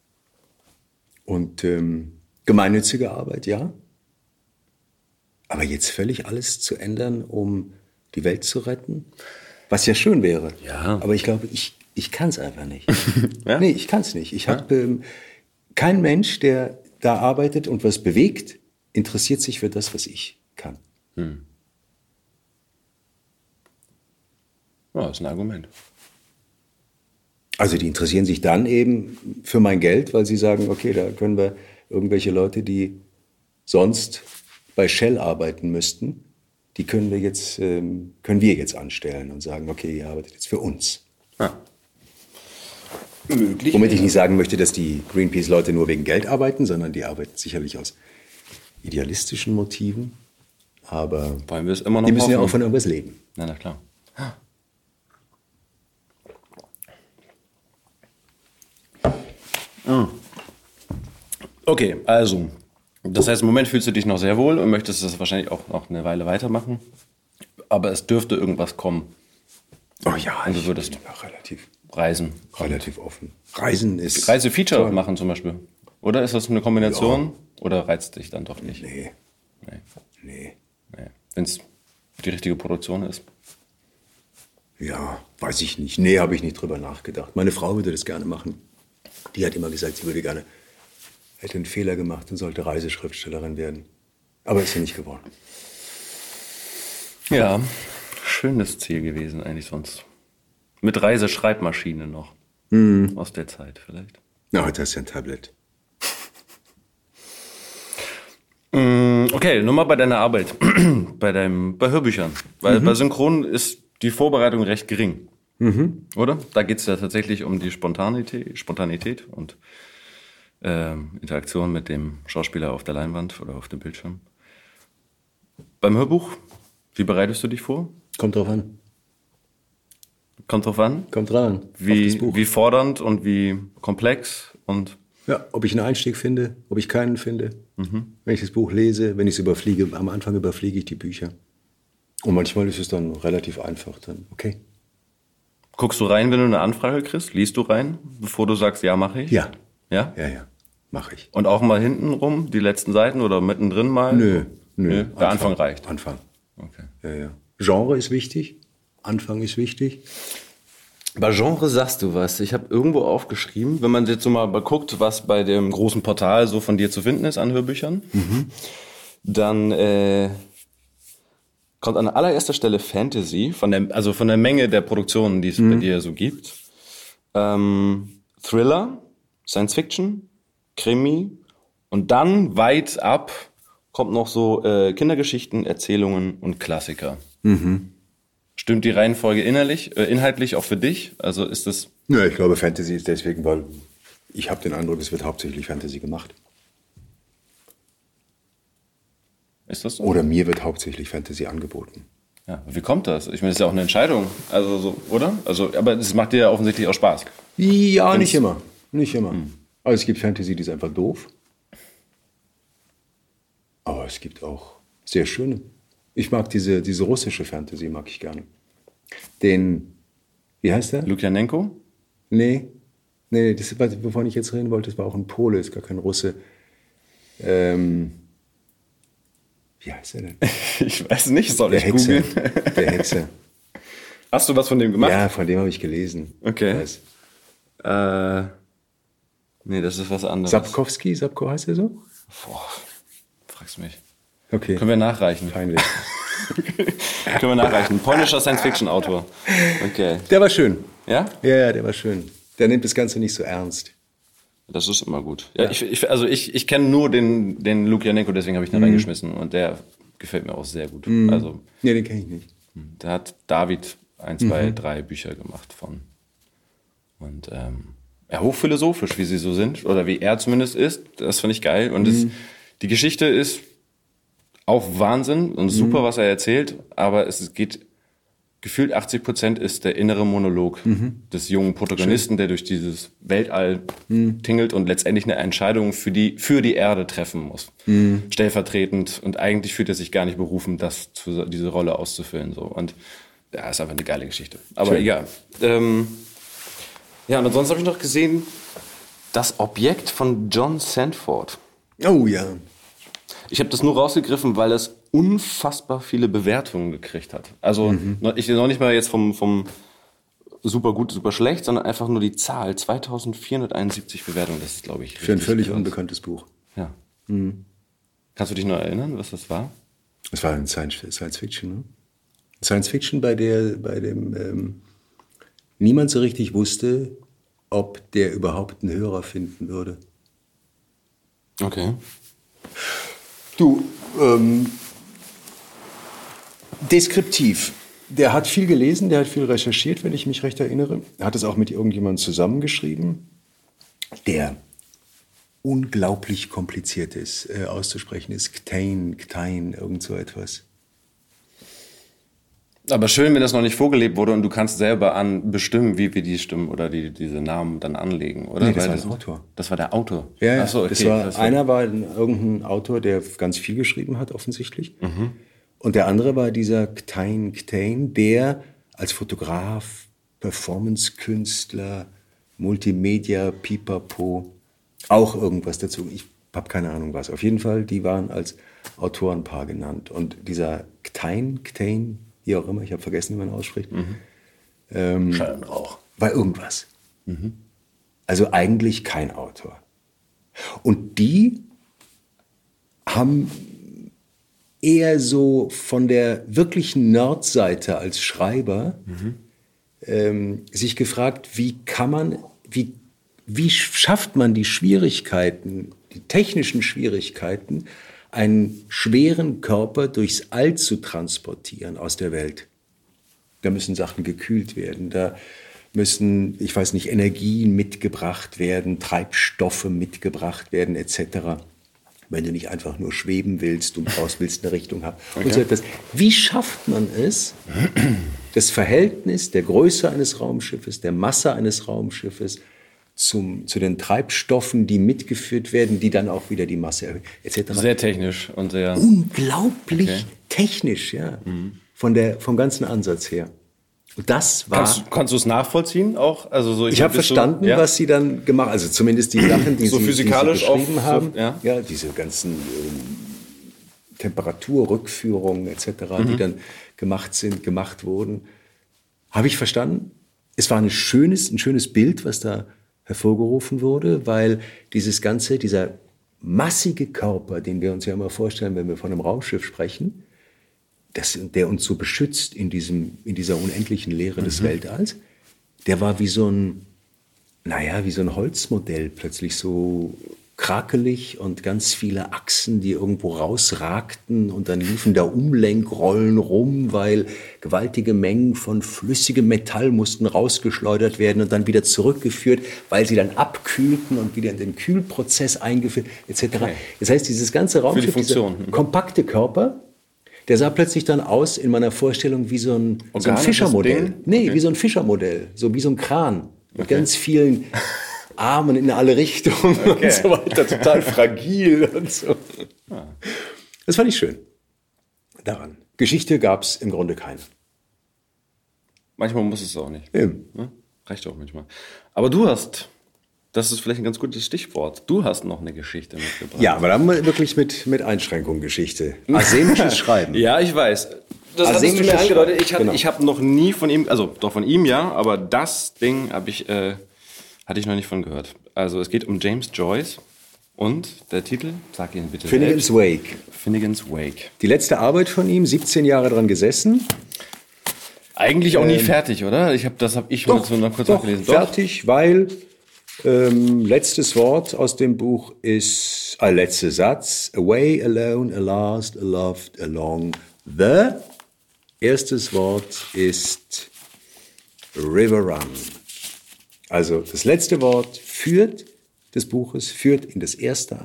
Und ähm, gemeinnützige Arbeit, ja. Aber jetzt völlig alles zu ändern, um die Welt zu retten, was ja schön wäre. Ja. Aber ich glaube, ich, ich kann es einfach nicht. Ja? Nee, ich kann es nicht. Ich habe ähm, kein Mensch, der da arbeitet und was bewegt, interessiert sich für das, was ich kann. Hm. Ja, das ist ein Argument. Also die interessieren sich dann eben für mein Geld, weil sie sagen, okay, da können wir irgendwelche Leute, die sonst bei Shell arbeiten müssten, die können wir jetzt, ähm, können wir jetzt anstellen und sagen, okay, ihr arbeitet jetzt für uns. Ja. Möglich. Womit ich nicht sagen möchte, dass die Greenpeace-Leute nur wegen Geld arbeiten, sondern die arbeiten sicherlich aus idealistischen Motiven. Aber Wollen wir es immer noch die müssen ja hoffen? auch von irgendwas leben. Na, na klar. Okay, also, das heißt, im Moment fühlst du dich noch sehr wohl und möchtest das wahrscheinlich auch noch eine Weile weitermachen. Aber es dürfte irgendwas kommen. Oh ja, Und du ich würdest bin auch relativ, reisen. relativ offen. Reisen ist... Reisefeature toll. machen zum Beispiel. Oder ist das eine Kombination? Oder reizt dich dann doch nicht? Nee, Nee. nee. nee. Wenn es die richtige Produktion ist. Ja, weiß ich nicht. Nee, habe ich nicht drüber nachgedacht. Meine Frau würde das gerne machen. Die hat immer gesagt, sie würde gerne, hätte einen Fehler gemacht und sollte Reiseschriftstellerin werden. Aber ist sie nicht geworden. Ja, schönes Ziel gewesen eigentlich sonst. Mit Reiseschreibmaschine noch. Aus der Zeit vielleicht. Na, heute hast du ja ein Tablet. Mm, Okay, nur mal bei deiner Arbeit. bei, deinem, bei Hörbüchern. Weil bei Synchron ist die Vorbereitung recht gering. Oder? Da geht es ja tatsächlich um die Spontanität, Spontanität und ähm, Interaktion mit dem Schauspieler auf der Leinwand oder auf dem Bildschirm. Beim Hörbuch, wie bereitest du dich vor? Kommt drauf an. Kommt drauf an, Kommt dran. Auf das wie, Buch. wie fordernd und wie komplex und Ja, ob ich einen Einstieg finde, ob ich keinen finde. Wenn ich das Buch lese, wenn ich es überfliege, am Anfang überfliege ich die Bücher. Und manchmal ist es dann relativ einfach. Dann, okay. guckst du rein, wenn du eine Anfrage kriegst? Liest du rein, bevor du sagst, ja, mache ich? Ja, Ja? ja, ja, mache ich. Und auch mal hinten rum, die letzten Seiten oder mittendrin mal? Nö, nö. Der Anfang reicht. Anfang. Okay. Ja, ja. Genre ist wichtig. Anfang ist wichtig. Bei Genre sagst du was. Ich habe irgendwo aufgeschrieben, wenn man jetzt so mal guckt, was bei dem großen Portal so von dir zu finden ist an Hörbüchern, dann äh, kommt an allererster Stelle Fantasy, von der, also von der Menge der Produktionen, die es bei dir so gibt. Ähm, Thriller, Science Fiction, Krimi und dann weit ab kommt noch so äh, Kindergeschichten, Erzählungen und Klassiker. Stimmt die Reihenfolge innerlich, äh, inhaltlich auch für dich? Also ist das... Ja, ich glaube, Fantasy ist deswegen, weil ich habe den Eindruck, es wird hauptsächlich Fantasy gemacht. Ist das so? Oder mir wird hauptsächlich Fantasy angeboten. Ja, wie kommt das? Ich meine, das ist ja auch eine Entscheidung. Also so, oder? Also, aber es macht dir ja offensichtlich auch Spaß. Ja, nicht immer. Nicht immer. Also es gibt Fantasy, die ist einfach doof. Aber es gibt auch sehr schöne. Ich mag diese, diese russische Fantasy, mag ich gerne. Den, wie heißt der? Lukianenko? Nee, nee, das, wovon ich jetzt reden wollte, das war auch ein Pole, ist gar kein Russe. Ähm, wie heißt er denn? Ich weiß nicht, soll Der ich Hexer. googeln? Der Hexer. Hast du was von dem gemacht? Ja, von dem habe ich gelesen. Okay. Weiß. Äh, nee, das ist was anderes. Sapkowski, Sapko heißt er so? Boah, fragst mich. Okay. Können wir nachreichen? Peinlich. Können wir nachreichen. Polnischer Science-Fiction-Autor. Okay. Der war schön. Ja? Ja, ja, der war schön. Der nimmt das Ganze nicht so ernst. Das ist immer gut. Ja, ich, ich, also ich, ich kenne nur den, den Lukianenko, deswegen habe ich ihn reingeschmissen. Und der gefällt mir auch sehr gut. Also, Nee, den kenne ich nicht. da hat David ein, zwei, drei Bücher gemacht von. Und ähm, ja, hochphilosophisch, wie sie so sind. Oder wie er zumindest ist. Das finde ich geil. Und es, die Geschichte ist auch Wahnsinn und super, was er erzählt. Aber es geht gefühlt achtzig Prozent ist der innere Monolog mhm. des jungen Protagonisten, Schön. der durch dieses Weltall mhm. tingelt und letztendlich eine Entscheidung für die, für die Erde treffen muss. Mhm. Stellvertretend. Und eigentlich fühlt er sich gar nicht berufen, das zu, diese Rolle auszufüllen. So. Und ja, ist einfach eine geile Geschichte. Aber Schön. ja. Ähm, ja, und ansonsten habe ich noch gesehen, das Objekt von John Sandford. Oh ja. Ich habe das nur rausgegriffen, weil es unfassbar viele Bewertungen gekriegt hat. Also mhm. ich noch nicht mal jetzt vom, vom super gut, super schlecht, sondern einfach nur die Zahl. zweitausendvierhunderteinundsiebzig Bewertungen, das ist, glaube ich, für ein völlig krass. unbekanntes Buch. Ja. Mhm. Kannst du dich noch erinnern, was das war? Es war ein Science, Science Fiction, ne? Science Fiction, bei der, bei dem ähm, niemand so richtig wusste, ob der überhaupt einen Hörer finden würde. Okay. Du, ähm, deskriptiv. Der hat viel gelesen, der hat viel recherchiert, wenn ich mich recht erinnere. Er hat es auch mit irgendjemandem zusammengeschrieben, der unglaublich kompliziert ist, äh, auszusprechen ist. Ctain, Ctain, irgend so etwas. Aber schön, wenn das noch nicht vorgelebt wurde und du kannst selber an bestimmen, wie wir die Stimmen oder die, diese Namen dann anlegen, oder? Nee, das Weil war das, der Autor. Das war der Autor? Ja, ja. Ach so, okay. das war, das war einer war irgendein Autor, der ganz viel geschrieben hat, offensichtlich. Mhm. Und der andere war dieser Ctain, Ctain, der als Fotograf, Performance-Künstler, Multimedia, Pipapo, auch irgendwas dazu. Ich habe keine Ahnung was. Auf jeden Fall, die waren als Autorenpaar genannt. Und dieser Ctain, Ctain, wie auch immer, ich habe vergessen, wie man ausspricht, mhm. ähm, Schallrauch. war irgendwas. Mhm. Also eigentlich kein Autor. Und die haben eher so von der wirklichen Nerdseite als Schreiber mhm. ähm, sich gefragt, wie kann man, wie, wie schafft man die Schwierigkeiten, die technischen Schwierigkeiten, einen schweren Körper durchs All zu transportieren aus der Welt. Da müssen Sachen gekühlt werden, da müssen, ich weiß nicht, Energien mitgebracht werden, Treibstoffe mitgebracht werden, et cetera. Wenn du nicht einfach nur schweben willst und raus willst, eine Richtung haben. Okay. Und so etwas. Wie schafft man es, das Verhältnis der Größe eines Raumschiffes, der Masse eines Raumschiffes zum, zu den Treibstoffen, die mitgeführt werden, die dann auch wieder die Masse erhöhen, et cetera. Sehr technisch und sehr... Unglaublich okay. technisch, ja, mhm. von der, vom ganzen Ansatz her. Und das war... Kannst, kannst du es nachvollziehen auch? Also so, ich ich habe verstanden, so, ja? was sie dann gemacht haben. Also zumindest die Sachen, die, so sie, physikalisch die sie beschrieben auch, haben. So, ja? ja, diese ganzen äh, Temperaturrückführungen et cetera, mhm. die dann gemacht sind, gemacht wurden, habe ich verstanden. Es war ein schönes, ein schönes Bild, was da hervorgerufen wurde, weil dieses ganze, dieser massige Körper, den wir uns ja immer vorstellen, wenn wir von einem Raumschiff sprechen, das, der uns so beschützt in, diesem, in dieser unendlichen Leere mhm. des Weltalls, der war wie so ein, naja, wie so ein Holzmodell, plötzlich so krakelig und ganz viele Achsen, die irgendwo rausragten, und dann liefen da Umlenkrollen rum, weil gewaltige Mengen von flüssigem Metall mussten rausgeschleudert werden und dann wieder zurückgeführt, weil sie dann abkühlten und wieder in den Kühlprozess eingeführt, et cetera. Okay. Das heißt, dieses ganze Raumschiff, dieser kompakte Körper, der sah plötzlich dann aus in meiner Vorstellung wie so ein, so ein Fischermodell. Nee, okay. wie so ein Fischermodell, so wie so ein Kran mit okay. ganz vielen Armen in alle Richtungen okay. und so weiter, total fragil und so. Ah. Das fand ich schön daran. Geschichte gab es im Grunde keine. Manchmal muss es auch nicht. Eben. Ja, reicht auch manchmal. Aber du hast, das ist vielleicht ein ganz gutes Stichwort, du hast noch eine Geschichte mitgebracht. Ja, aber dann wirklich mit, mit Einschränkung Geschichte. Arsenisches Schreiben. Ja, ich weiß. Das hattest du mir angedeutet. Ich, genau. ich habe noch nie von ihm, also doch von ihm ja, aber das Ding habe ich... Äh, Hatte ich noch nicht von gehört. Also es geht um James Joyce und der Titel, sag ihn bitte Finnegan's selbst. Wake. Finnegan's Wake. Die letzte Arbeit von ihm, siebzehn Jahre dran gesessen. Eigentlich auch ähm, nie fertig, oder? Ich hab, das habe ich doch, so noch kurz doch, nachgelesen. Doch, fertig, weil ähm, letztes Wort aus dem Buch ist, äh, letzter Satz, away, alone, alast, aloved, along the. Erstes Wort ist River Run. Also das letzte Wort führt des Buches, führt in das erste ein,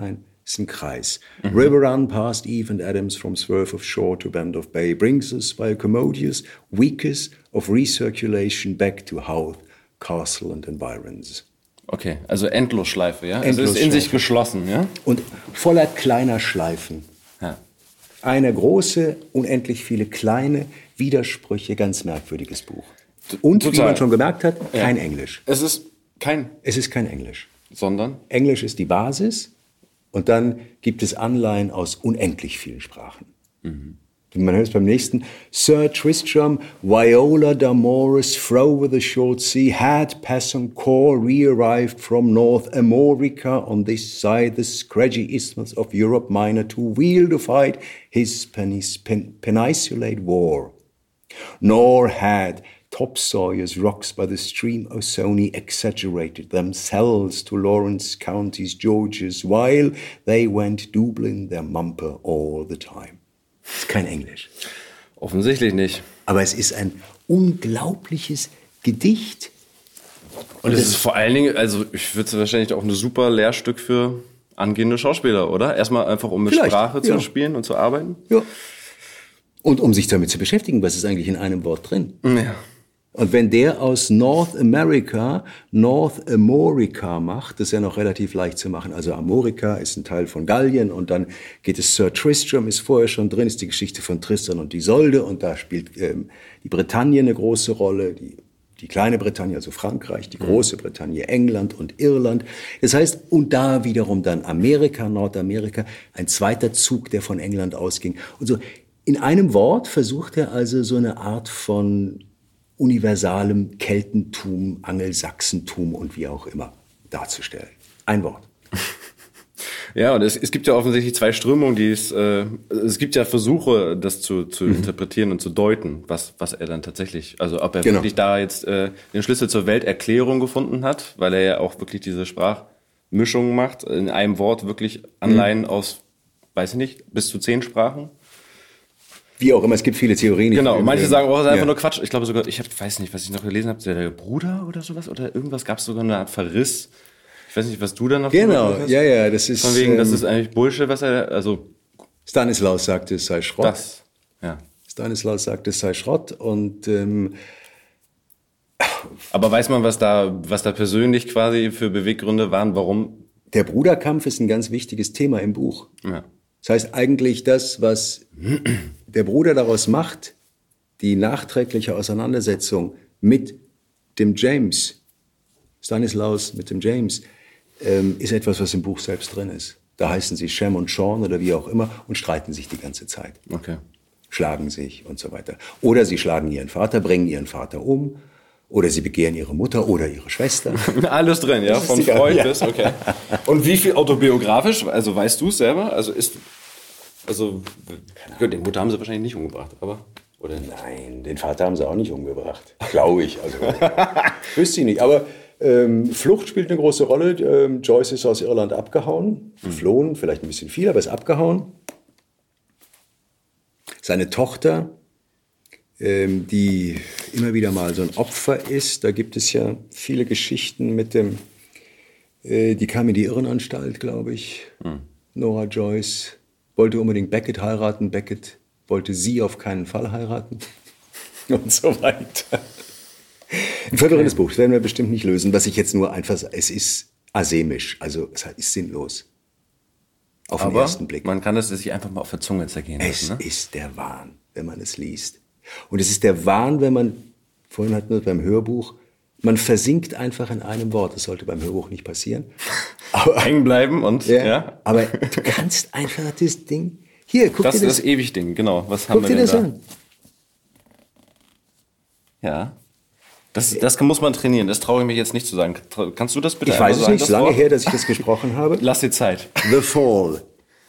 ist ein Kreis. Mhm. River run past Eve and Adams from swerve of shore to bend of bay brings us by a commodious weakest of recirculation back to Howth, Castle and environs. Okay, also Endlosschleife, ja? Es ist in sich geschlossen, ja? Und voller kleiner Schleifen. Ja. Eine große, unendlich viele kleine Widersprüche, ganz merkwürdiges Buch. Und, Total. Wie man schon gemerkt hat, kein ja. Englisch. Es ist kein... Es ist kein Englisch. Sondern? Englisch ist die Basis und dann gibt es Anleihen aus unendlich vielen Sprachen. Mhm. Man hört es beim nächsten. Sir Tristram, Viola d'Amoris, fro with the short sea, had passing core re-arrived from North America on this side the scraggy isthmus of Europe Minor to wield to fight his penis, pen, peninsulate war. Nor had topsawyers rocks by the stream Ossoni exaggerated themselves to Lawrence County's Georges, while they went doubling their mumper all the time. Das ist kein Englisch. Offensichtlich nicht. Aber es ist ein unglaubliches Gedicht. Und es ist vor allen Dingen, also ich würde es wahrscheinlich auch ein super Lehrstück für angehende Schauspieler, oder? Erstmal einfach, um mit Vielleicht, Sprache zu ja. spielen und zu arbeiten. Ja. Und um sich damit zu beschäftigen, was ist eigentlich in einem Wort drin? Ja. Und wenn der aus North America North Amorica macht, das ist ja noch relativ leicht zu machen. Also Amorica ist ein Teil von Gallien und dann geht es Sir Tristram, ist vorher schon drin, ist die Geschichte von Tristan und Isolde und da spielt ähm, die Bretagne eine große Rolle, die, die kleine Bretagne, also Frankreich, die große Bretagne, England und Irland. Das heißt, und da wiederum dann Amerika, Nordamerika, ein zweiter Zug, der von England ausging. Und so in einem Wort versucht er also so eine Art von universalem Keltentum, Angelsachsentum und wie auch immer darzustellen. Ein Wort. Ja, und es, es gibt ja offensichtlich zwei Strömungen, die es, äh, es gibt ja Versuche, das zu, zu mhm. interpretieren und zu deuten, was, was er dann tatsächlich, also ob er genau. wirklich da jetzt äh, den Schlüssel zur Welterklärung gefunden hat, weil er ja auch wirklich diese Sprachmischung macht, in einem Wort wirklich Anleihen mhm. aus, weiß ich nicht, bis zu zehn Sprachen. Wie auch immer, es gibt viele Theorien. Genau, manche äh, sagen auch, es ist einfach ja. nur Quatsch. Ich glaube sogar, ich hab, weiß nicht, was ich noch gelesen habe, der Bruder oder sowas oder irgendwas, gab es sogar eine Art Verriss. Ich weiß nicht, was du dann noch Genau, hast. ja, ja, das ist... Von wegen, ähm, das ist eigentlich Bullshit, was er, also... Stanislaus sagte, es sei Schrott. Das, ja. Stanislaus sagte, es sei Schrott und... Ähm, aber weiß man, was da, was da persönlich quasi für Beweggründe waren, warum... Der Bruderkampf ist ein ganz wichtiges Thema im Buch. Ja. Das heißt eigentlich das, was der Bruder daraus macht, die nachträgliche Auseinandersetzung mit dem James, Stanislaus mit dem James, ähm, ist etwas, was im Buch selbst drin ist. Da heißen sie Shem und Sean oder wie auch immer und streiten sich die ganze Zeit. Okay. Schlagen sich und so weiter. Oder sie schlagen ihren Vater, bringen ihren Vater um. Oder sie begehren ihre Mutter oder ihre Schwester. Alles drin, ja, von Freud bis, okay. Und wie viel autobiografisch, also weißt du es selber? Also ist, also, ja, den Mutter haben sie wahrscheinlich nicht umgebracht, aber, oder? Nein, den Vater haben sie auch nicht umgebracht, glaube ich. Also, wüsste ich nicht, aber ähm, Flucht spielt eine große Rolle. Ähm, Joyce ist aus Irland abgehauen, geflohen, mhm. vielleicht ein bisschen viel, aber ist abgehauen. Seine Tochter, ähm, die immer wieder mal so ein Opfer ist. Da gibt es ja viele Geschichten mit dem, äh, die kam in die Irrenanstalt, glaube ich. Hm. Nora Joyce wollte unbedingt Beckett heiraten. Beckett wollte sie auf keinen Fall heiraten. Und so weiter. Ein verwirrendes okay. Buch, das werden wir bestimmt nicht lösen. Was ich jetzt nur einfach sage, es ist asemisch, also es ist sinnlos. Auf den Aber ersten Blick. Man kann es sich einfach mal auf der Zunge zergehen lassen. Es ne? ist der Wahn, wenn man es liest. Und es ist der Wahn, wenn man, vorhin hatten wir es beim Hörbuch, man versinkt einfach in einem Wort. Das sollte beim Hörbuch nicht passieren. Aber, hängen bleiben und, ja, ja. Aber du kannst einfach das Ding, hier, guck das dir das. Das ist das Ewig-Ding, genau. Was guck haben wir dir denn das da? an. Ja. Das, das muss man trainieren. Das traue ich mich jetzt nicht zu sagen. Kannst du das bitte Ich weiß es nicht, es ist lange Wort? her, dass ich das gesprochen habe. Lass dir Zeit. The Fall.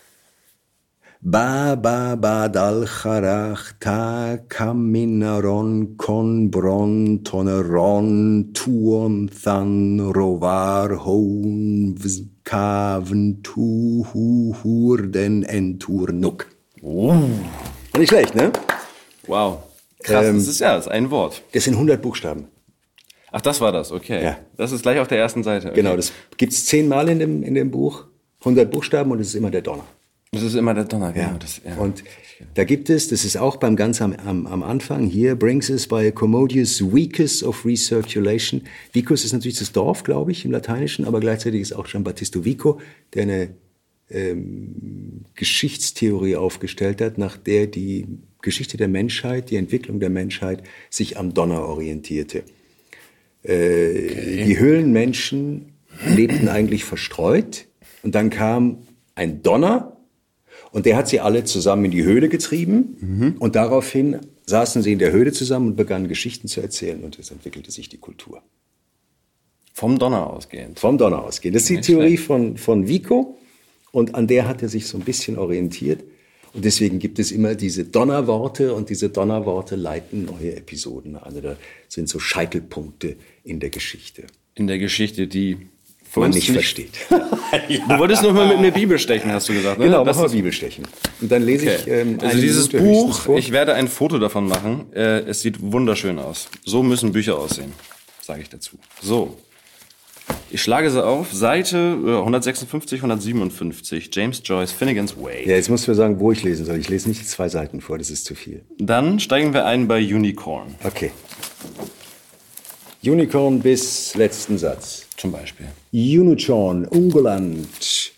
Ba ba ba dal charach ta kaminaron con bron toneron tuon than rovar hon kaven tu hu hurden enturnuk. Oh. Nicht schlecht, ne? Wow. Krass, ähm, das ist ja, das ist ein Wort. Das sind hundert Buchstaben. Ach, das war das, okay. Ja. Das ist gleich auf der ersten Seite. Okay. Genau, das gibt's zehnmal in dem, in dem Buch. hundert Buchstaben und es ist immer der Donner. Das ist immer der Donner, genau. Ja. Das, ja. Und da gibt es, das ist auch beim ganz am, am, am Anfang, hier, brings us by a commodious vicus of recirculation. Vicus ist natürlich das Dorf, glaube ich, im Lateinischen, aber gleichzeitig ist auch Giambattista Vico, der eine ähm, Geschichtstheorie aufgestellt hat, nach der die Geschichte der Menschheit, die Entwicklung der Menschheit sich am Donner orientierte. Äh, okay. Die Höhlenmenschen lebten eigentlich verstreut und dann kam ein Donner, und der hat sie alle zusammen in die Höhle getrieben. Mhm. Und daraufhin saßen sie in der Höhle zusammen und begannen Geschichten zu erzählen. Und es entwickelte sich die Kultur. Vom Donner ausgehend. Vom Donner ausgehend. Das ist die Nicht Theorie von, von Vico. Und an der hat er sich so ein bisschen orientiert. Und deswegen gibt es immer diese Donnerworte. Und diese Donnerworte leiten neue Episoden an. Also da sind so Scheitelpunkte in der Geschichte. In der Geschichte, die... man nicht, nicht versteht. Ja. Du wolltest noch mal mit mir Bibel stechen, hast du gesagt, ne? Genau, das mach mal Bibel stechen. Und dann lese okay. ich ähm, Also dieses Buch, ich werde ein Foto davon machen. Äh, es sieht wunderschön aus. So müssen Bücher aussehen, sage ich dazu. So, ich schlage sie auf. Seite äh, hundertsechsundfünfzig, hundertsiebenundfünfzig, James Joyce, Finnegan's Wake. Ja, jetzt musst du mir sagen, wo ich lesen soll. Ich lese nicht die zwei Seiten vor, das ist zu viel. Dann steigen wir ein bei Unicorn. Okay. Unicorn bis letzten Satz. Zum Beispiel. Unicorn, Ungeland.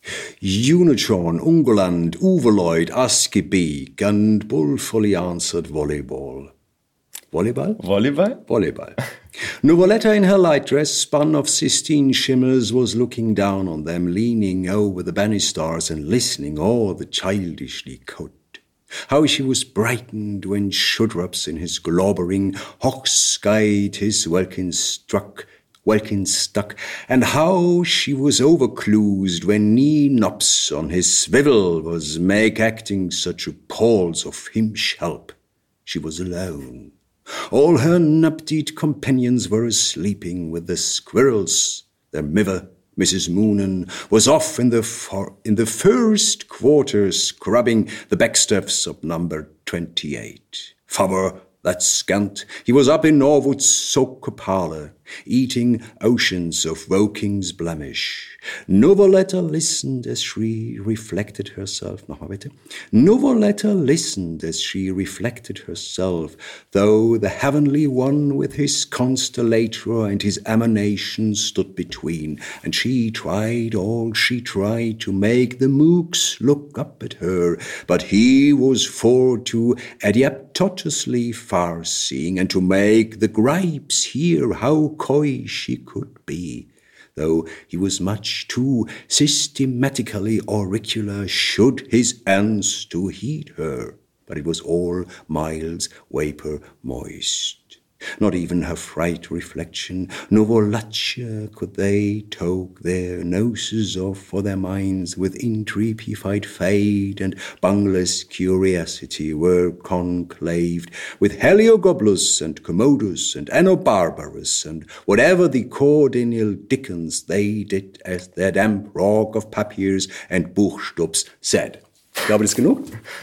Unicorn, Ungeland, Overlord, Askebeg and bullfully answered Volleyball. Volleyball? Volleyball? Volleyball. Nuvoletta in her light dress, spun of Sistine shimmers, was looking down on them, leaning over the banisters and listening all the childishly could. How she was brightened when Shudrups in his globbering hawk-skied his welkin struck, welkin stuck, and how she was overclused when knee nops on his swivel was make acting such appalls of himself. She was alone. All her nuptied companions were sleeping with the squirrels. Their mither, Missus Moonen, was off in the for- in the first quarter scrubbing the backsteps of number twenty-eight. Father, that scant, he was up in Norwood's soca parlour, eating oceans of Woking's blemish. Nuvoletta listened as she reflected herself. Nochmal bitte. Nuvoletta listened as she reflected herself, though the heavenly one with his constellator and his emanation stood between, and she tried all she tried to make the mooks look up at her, but he was for too adiaptotously far-seeing, and to make the gripes hear how coy she could be, though he was much too systematically auricular should his ends to heed her, but it was all miles vapour moist. Not even her fright reflection, nor volupture could they toke their noses off, for their minds with intrepified fate and bungless curiosity were conclaved with Heliogoblus and Commodus and Enobarbarus and whatever the Cordinal Dickens they did as their damp rock of Papiers and Buchstabs said. Ich glaube, das ist genug.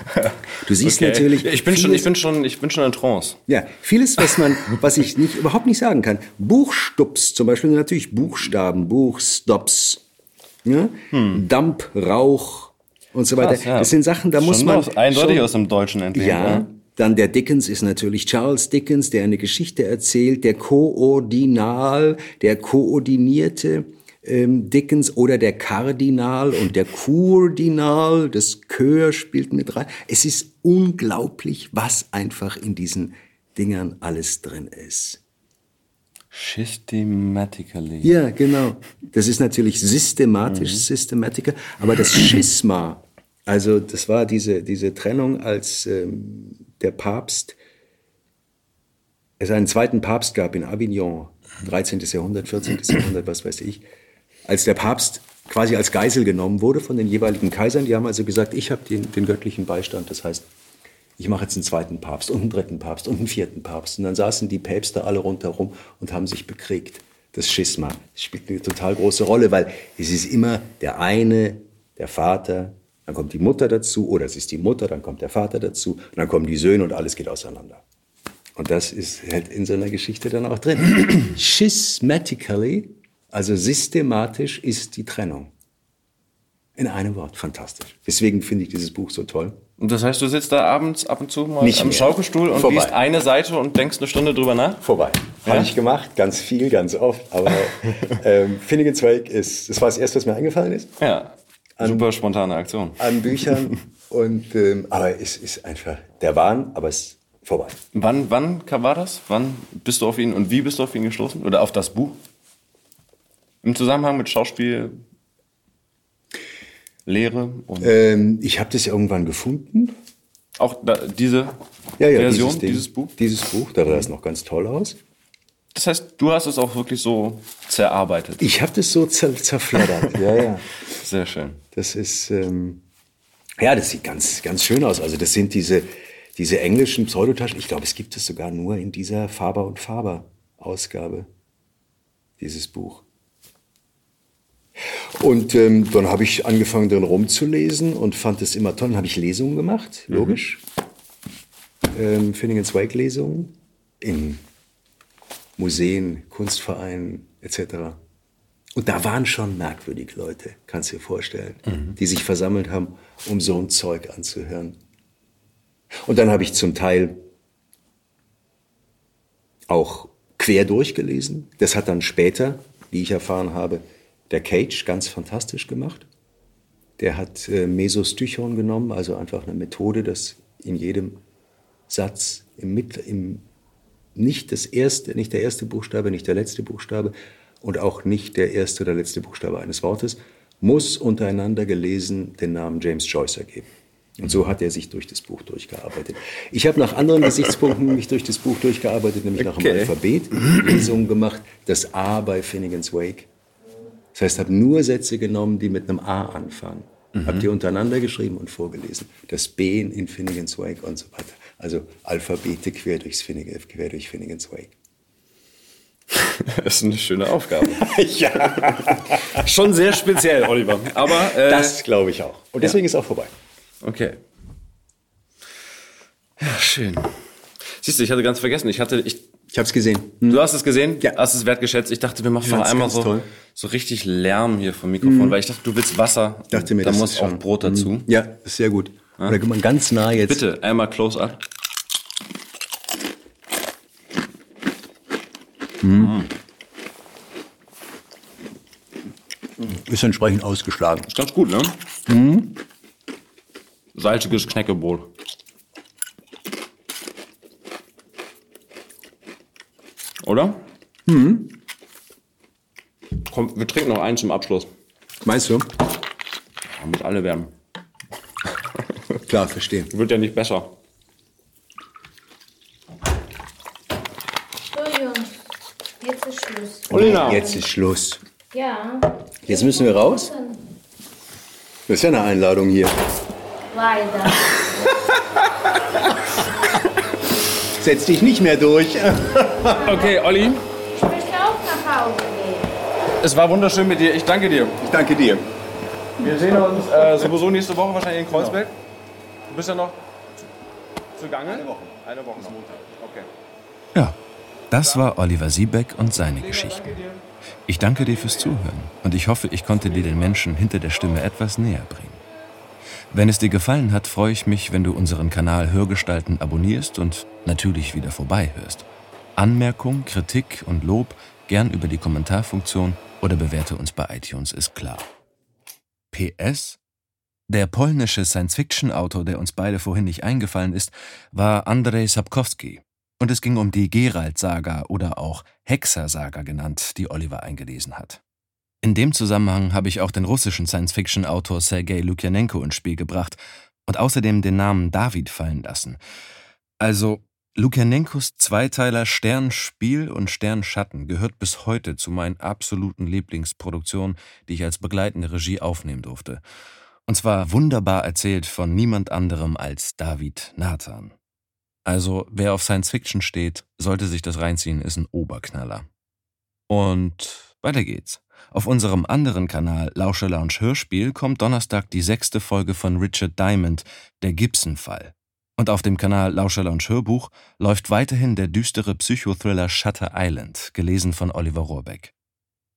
Du siehst okay. natürlich. Ich bin, schon, ich, bin schon, ich bin schon in Trance. Ja, vieles, was man, was ich nicht, überhaupt nicht sagen kann. Buchstups zum Beispiel, natürlich Buchstaben, Buchstops, ja? hm. Damp, Rauch und so weiter. Krass, ja. Das sind Sachen, da schon muss man. Aus, eindeutig schon, aus dem Deutschen entnehmen. Ja. ja. Dann der Dickens ist natürlich Charles Dickens, der eine Geschichte erzählt, der Koordinal, der koordinierte Dickens oder der Kardinal und der Kurdinal, das Chör spielt mit rein. Es ist unglaublich, was einfach in diesen Dingern alles drin ist. Systematically. Ja, genau. Das ist natürlich systematisch, mhm. systematiker, aber das Schisma, also das war diese, diese Trennung, als ähm, der Papst, es einen zweiten Papst gab in Avignon, dreizehnten. Jahrhundert, vierzehnten. Jahrhundert, was weiß ich, als der Papst quasi als Geisel genommen wurde von den jeweiligen Kaisern. Die haben also gesagt, ich habe den, den göttlichen Beistand. Das heißt, ich mache jetzt einen zweiten Papst und einen dritten Papst und einen vierten Papst. Und dann saßen die Päpste alle rundherum und haben sich bekriegt. Das Schisma das spielt eine total große Rolle, weil es ist immer der eine, der Vater, dann kommt die Mutter dazu, oder es ist die Mutter, dann kommt der Vater dazu, und dann kommen die Söhne und alles geht auseinander. Und das ist halt in so einer Geschichte dann auch drin. Schismatically, also systematisch, ist die Trennung. In einem Wort, fantastisch. Deswegen finde ich dieses Buch so toll. Und das heißt, du sitzt da abends ab und zu mal Nicht am mehr. Schaukelstuhl und Vorbei. liest eine Seite und denkst eine Stunde drüber nach? Vorbei. Ja? Habe ich gemacht, ganz viel, ganz oft. Aber ähm, Finnegan's Wake ist, das war das Erste, was mir eingefallen ist. Ja, An- super spontane Aktion. An Büchern. Und, ähm, aber es ist einfach der Wahn, aber es ist vorbei. Wann, wann war das? Wann bist du auf ihn und wie bist du auf ihn gestoßen? Oder auf das Buch? Im Zusammenhang mit Schauspiel, Lehre und Ähm, ich habe das irgendwann gefunden. auch da, diese Ja, ja, Version, dieses, Ding, dieses Buch? Dieses Buch, da sah es noch ganz toll aus. Das heißt, du hast es auch wirklich so zerarbeitet. Ich habe das so zer zerfleddert. ja, ja. Sehr schön. Das ist, ähm, ja, das sieht ganz, ganz schön aus. Also das sind diese, diese englischen Pseudotaschen. Ich glaube, es gibt es sogar nur in dieser Faber und Faber Ausgabe, dieses Buch. Und ähm, dann habe ich angefangen, drin rumzulesen und fand es immer toll. Dann habe ich Lesungen gemacht, logisch. Mhm. Ähm, Finnegan's Wake Lesungen in Museen, Kunstvereinen et cetera. Und da waren schon merkwürdig Leute, kannst du dir vorstellen, mhm. die sich versammelt haben, um so ein Zeug anzuhören. Und dann habe ich zum Teil auch quer durchgelesen. Das hat dann später, wie ich erfahren habe, der Cage ganz fantastisch gemacht. Der hat äh, Mesostychon genommen, also einfach eine Methode, dass in jedem Satz im, Mit im nicht das erste, nicht der erste Buchstabe, nicht der letzte Buchstabe und auch nicht der erste oder letzte Buchstabe eines Wortes muss untereinander gelesen den Namen James Joyce ergeben. Und so hat er sich durch das Buch durchgearbeitet. Ich habe nach anderen Gesichtspunkten mich durch das Buch durchgearbeitet, nämlich nach dem Okay. Alphabet, Lesungen gemacht, das A bei Finnegan's Wake. Das heißt, ich habe nur Sätze genommen, die mit einem A anfangen. Mhm. Habe die untereinander geschrieben und vorgelesen. Das B in Finnegan's Wake und so weiter. Also Alphabete quer, durchs Finnegan, quer durch Finnegan's Wake. Das ist eine schöne Aufgabe. Ja, Schon sehr speziell, Oliver. Aber äh, das glaube ich auch. Und deswegen ja. ist auch vorbei. Okay. Ja, schön. Siehst du, ich hatte ganz vergessen, ich hatte, ich, Ich habe es gesehen. du hast es gesehen? Ja. Hast es wertgeschätzt? Ich dachte, wir machen Ja, noch das ist einmal ganz so, toll. so richtig Lärm hier vom Mikrofon, weil ich dachte, du willst Wasser. Dachte mir, da das muss ist auch schon- Brot dazu. Ja, ist sehr gut. Oder kann man ganz nah jetzt. Bitte, einmal close up. Ist entsprechend ausgeschlagen. Ist ganz gut, ne? Mhm. Salziges Knäckebrot. Oder? Mhm. Komm, wir trinken noch einen zum Abschluss. Meinst du? Damit alle werden. Klar, verstehen. Wird ja nicht besser. So, Jungs, jetzt ist Schluss. Olina. Jetzt ist Schluss. Ja. Jetzt müssen wir raus. Das ist ja eine Einladung hier. Leider. Setz dich nicht mehr durch. Okay, Olli, Ich möchte auch nach Hause gehen. es war wunderschön mit dir. Ich danke dir. Ich danke dir. Wir sehen uns äh, sowieso nächste Woche wahrscheinlich in Kreuzberg. Du bist ja noch zu Gange? Eine Woche. Eine Woche. Okay. Ja, das war Oliver Siebeck und seine Geschichten. Ich danke dir fürs Zuhören und ich hoffe, ich konnte dir den Menschen hinter der Stimme etwas näher bringen. Wenn es dir gefallen hat, freue ich mich, wenn du unseren Kanal Hörgestalten abonnierst und natürlich wieder vorbeihörst. Anmerkung, Kritik und Lob gern über die Kommentarfunktion oder bewerte uns bei iTunes, ist klar. P S: Der polnische Science-Fiction-Autor, der uns beide vorhin nicht eingefallen ist, war Andrzej Sapkowski. Und es ging um die Geralt-Saga oder auch Hexer-Saga genannt, die Oliver eingelesen hat. In dem Zusammenhang habe ich auch den russischen Science-Fiction-Autor Sergei Lukjanenko ins Spiel gebracht und außerdem den Namen David fallen lassen. Also, Lukjanenkos Zweiteiler Sternspiel und Sternschatten gehört bis heute zu meinen absoluten Lieblingsproduktionen, die ich als begleitende Regie aufnehmen durfte. Und zwar wunderbar erzählt von niemand anderem als David Nathan. Also, wer auf Science-Fiction steht, sollte sich das reinziehen, ist ein Oberknaller. Und weiter geht's. Auf unserem anderen Kanal Lauscher Lounge Hörspiel kommt Donnerstag die sechste Folge von Richard Diamond, der Gibson-Fall. Und auf dem Kanal Lauscher Lounge Hörbuch läuft weiterhin der düstere Psychothriller Shutter Island, gelesen von Oliver Rohrbeck.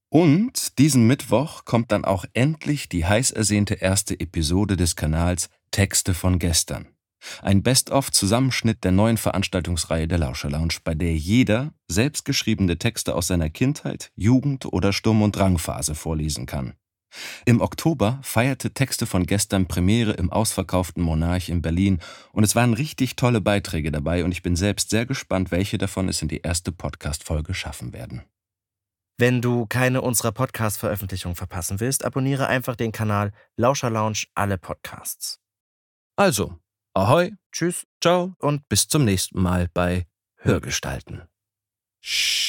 Und diesen Mittwoch kommt dann auch endlich die heiß ersehnte erste Episode des Kanals Texte von gestern. Ein Best-of-Zusammenschnitt der neuen Veranstaltungsreihe der Lauscher Lounge, bei der jeder selbstgeschriebene Texte aus seiner Kindheit, Jugend oder Sturm- und Drangphase vorlesen kann. Im Oktober feierte Texte von gestern Premiere im ausverkauften Monarch in Berlin und es waren richtig tolle Beiträge dabei und ich bin selbst sehr gespannt, welche davon es in die erste Podcast-Folge schaffen werden. Wenn du keine unserer Podcast-Veröffentlichungen verpassen willst, abonniere einfach den Kanal Lauscher Lounge alle Podcasts. Also, ahoi, Tschüss ciao und bis zum nächsten Mal bei Hörgestalten. Sch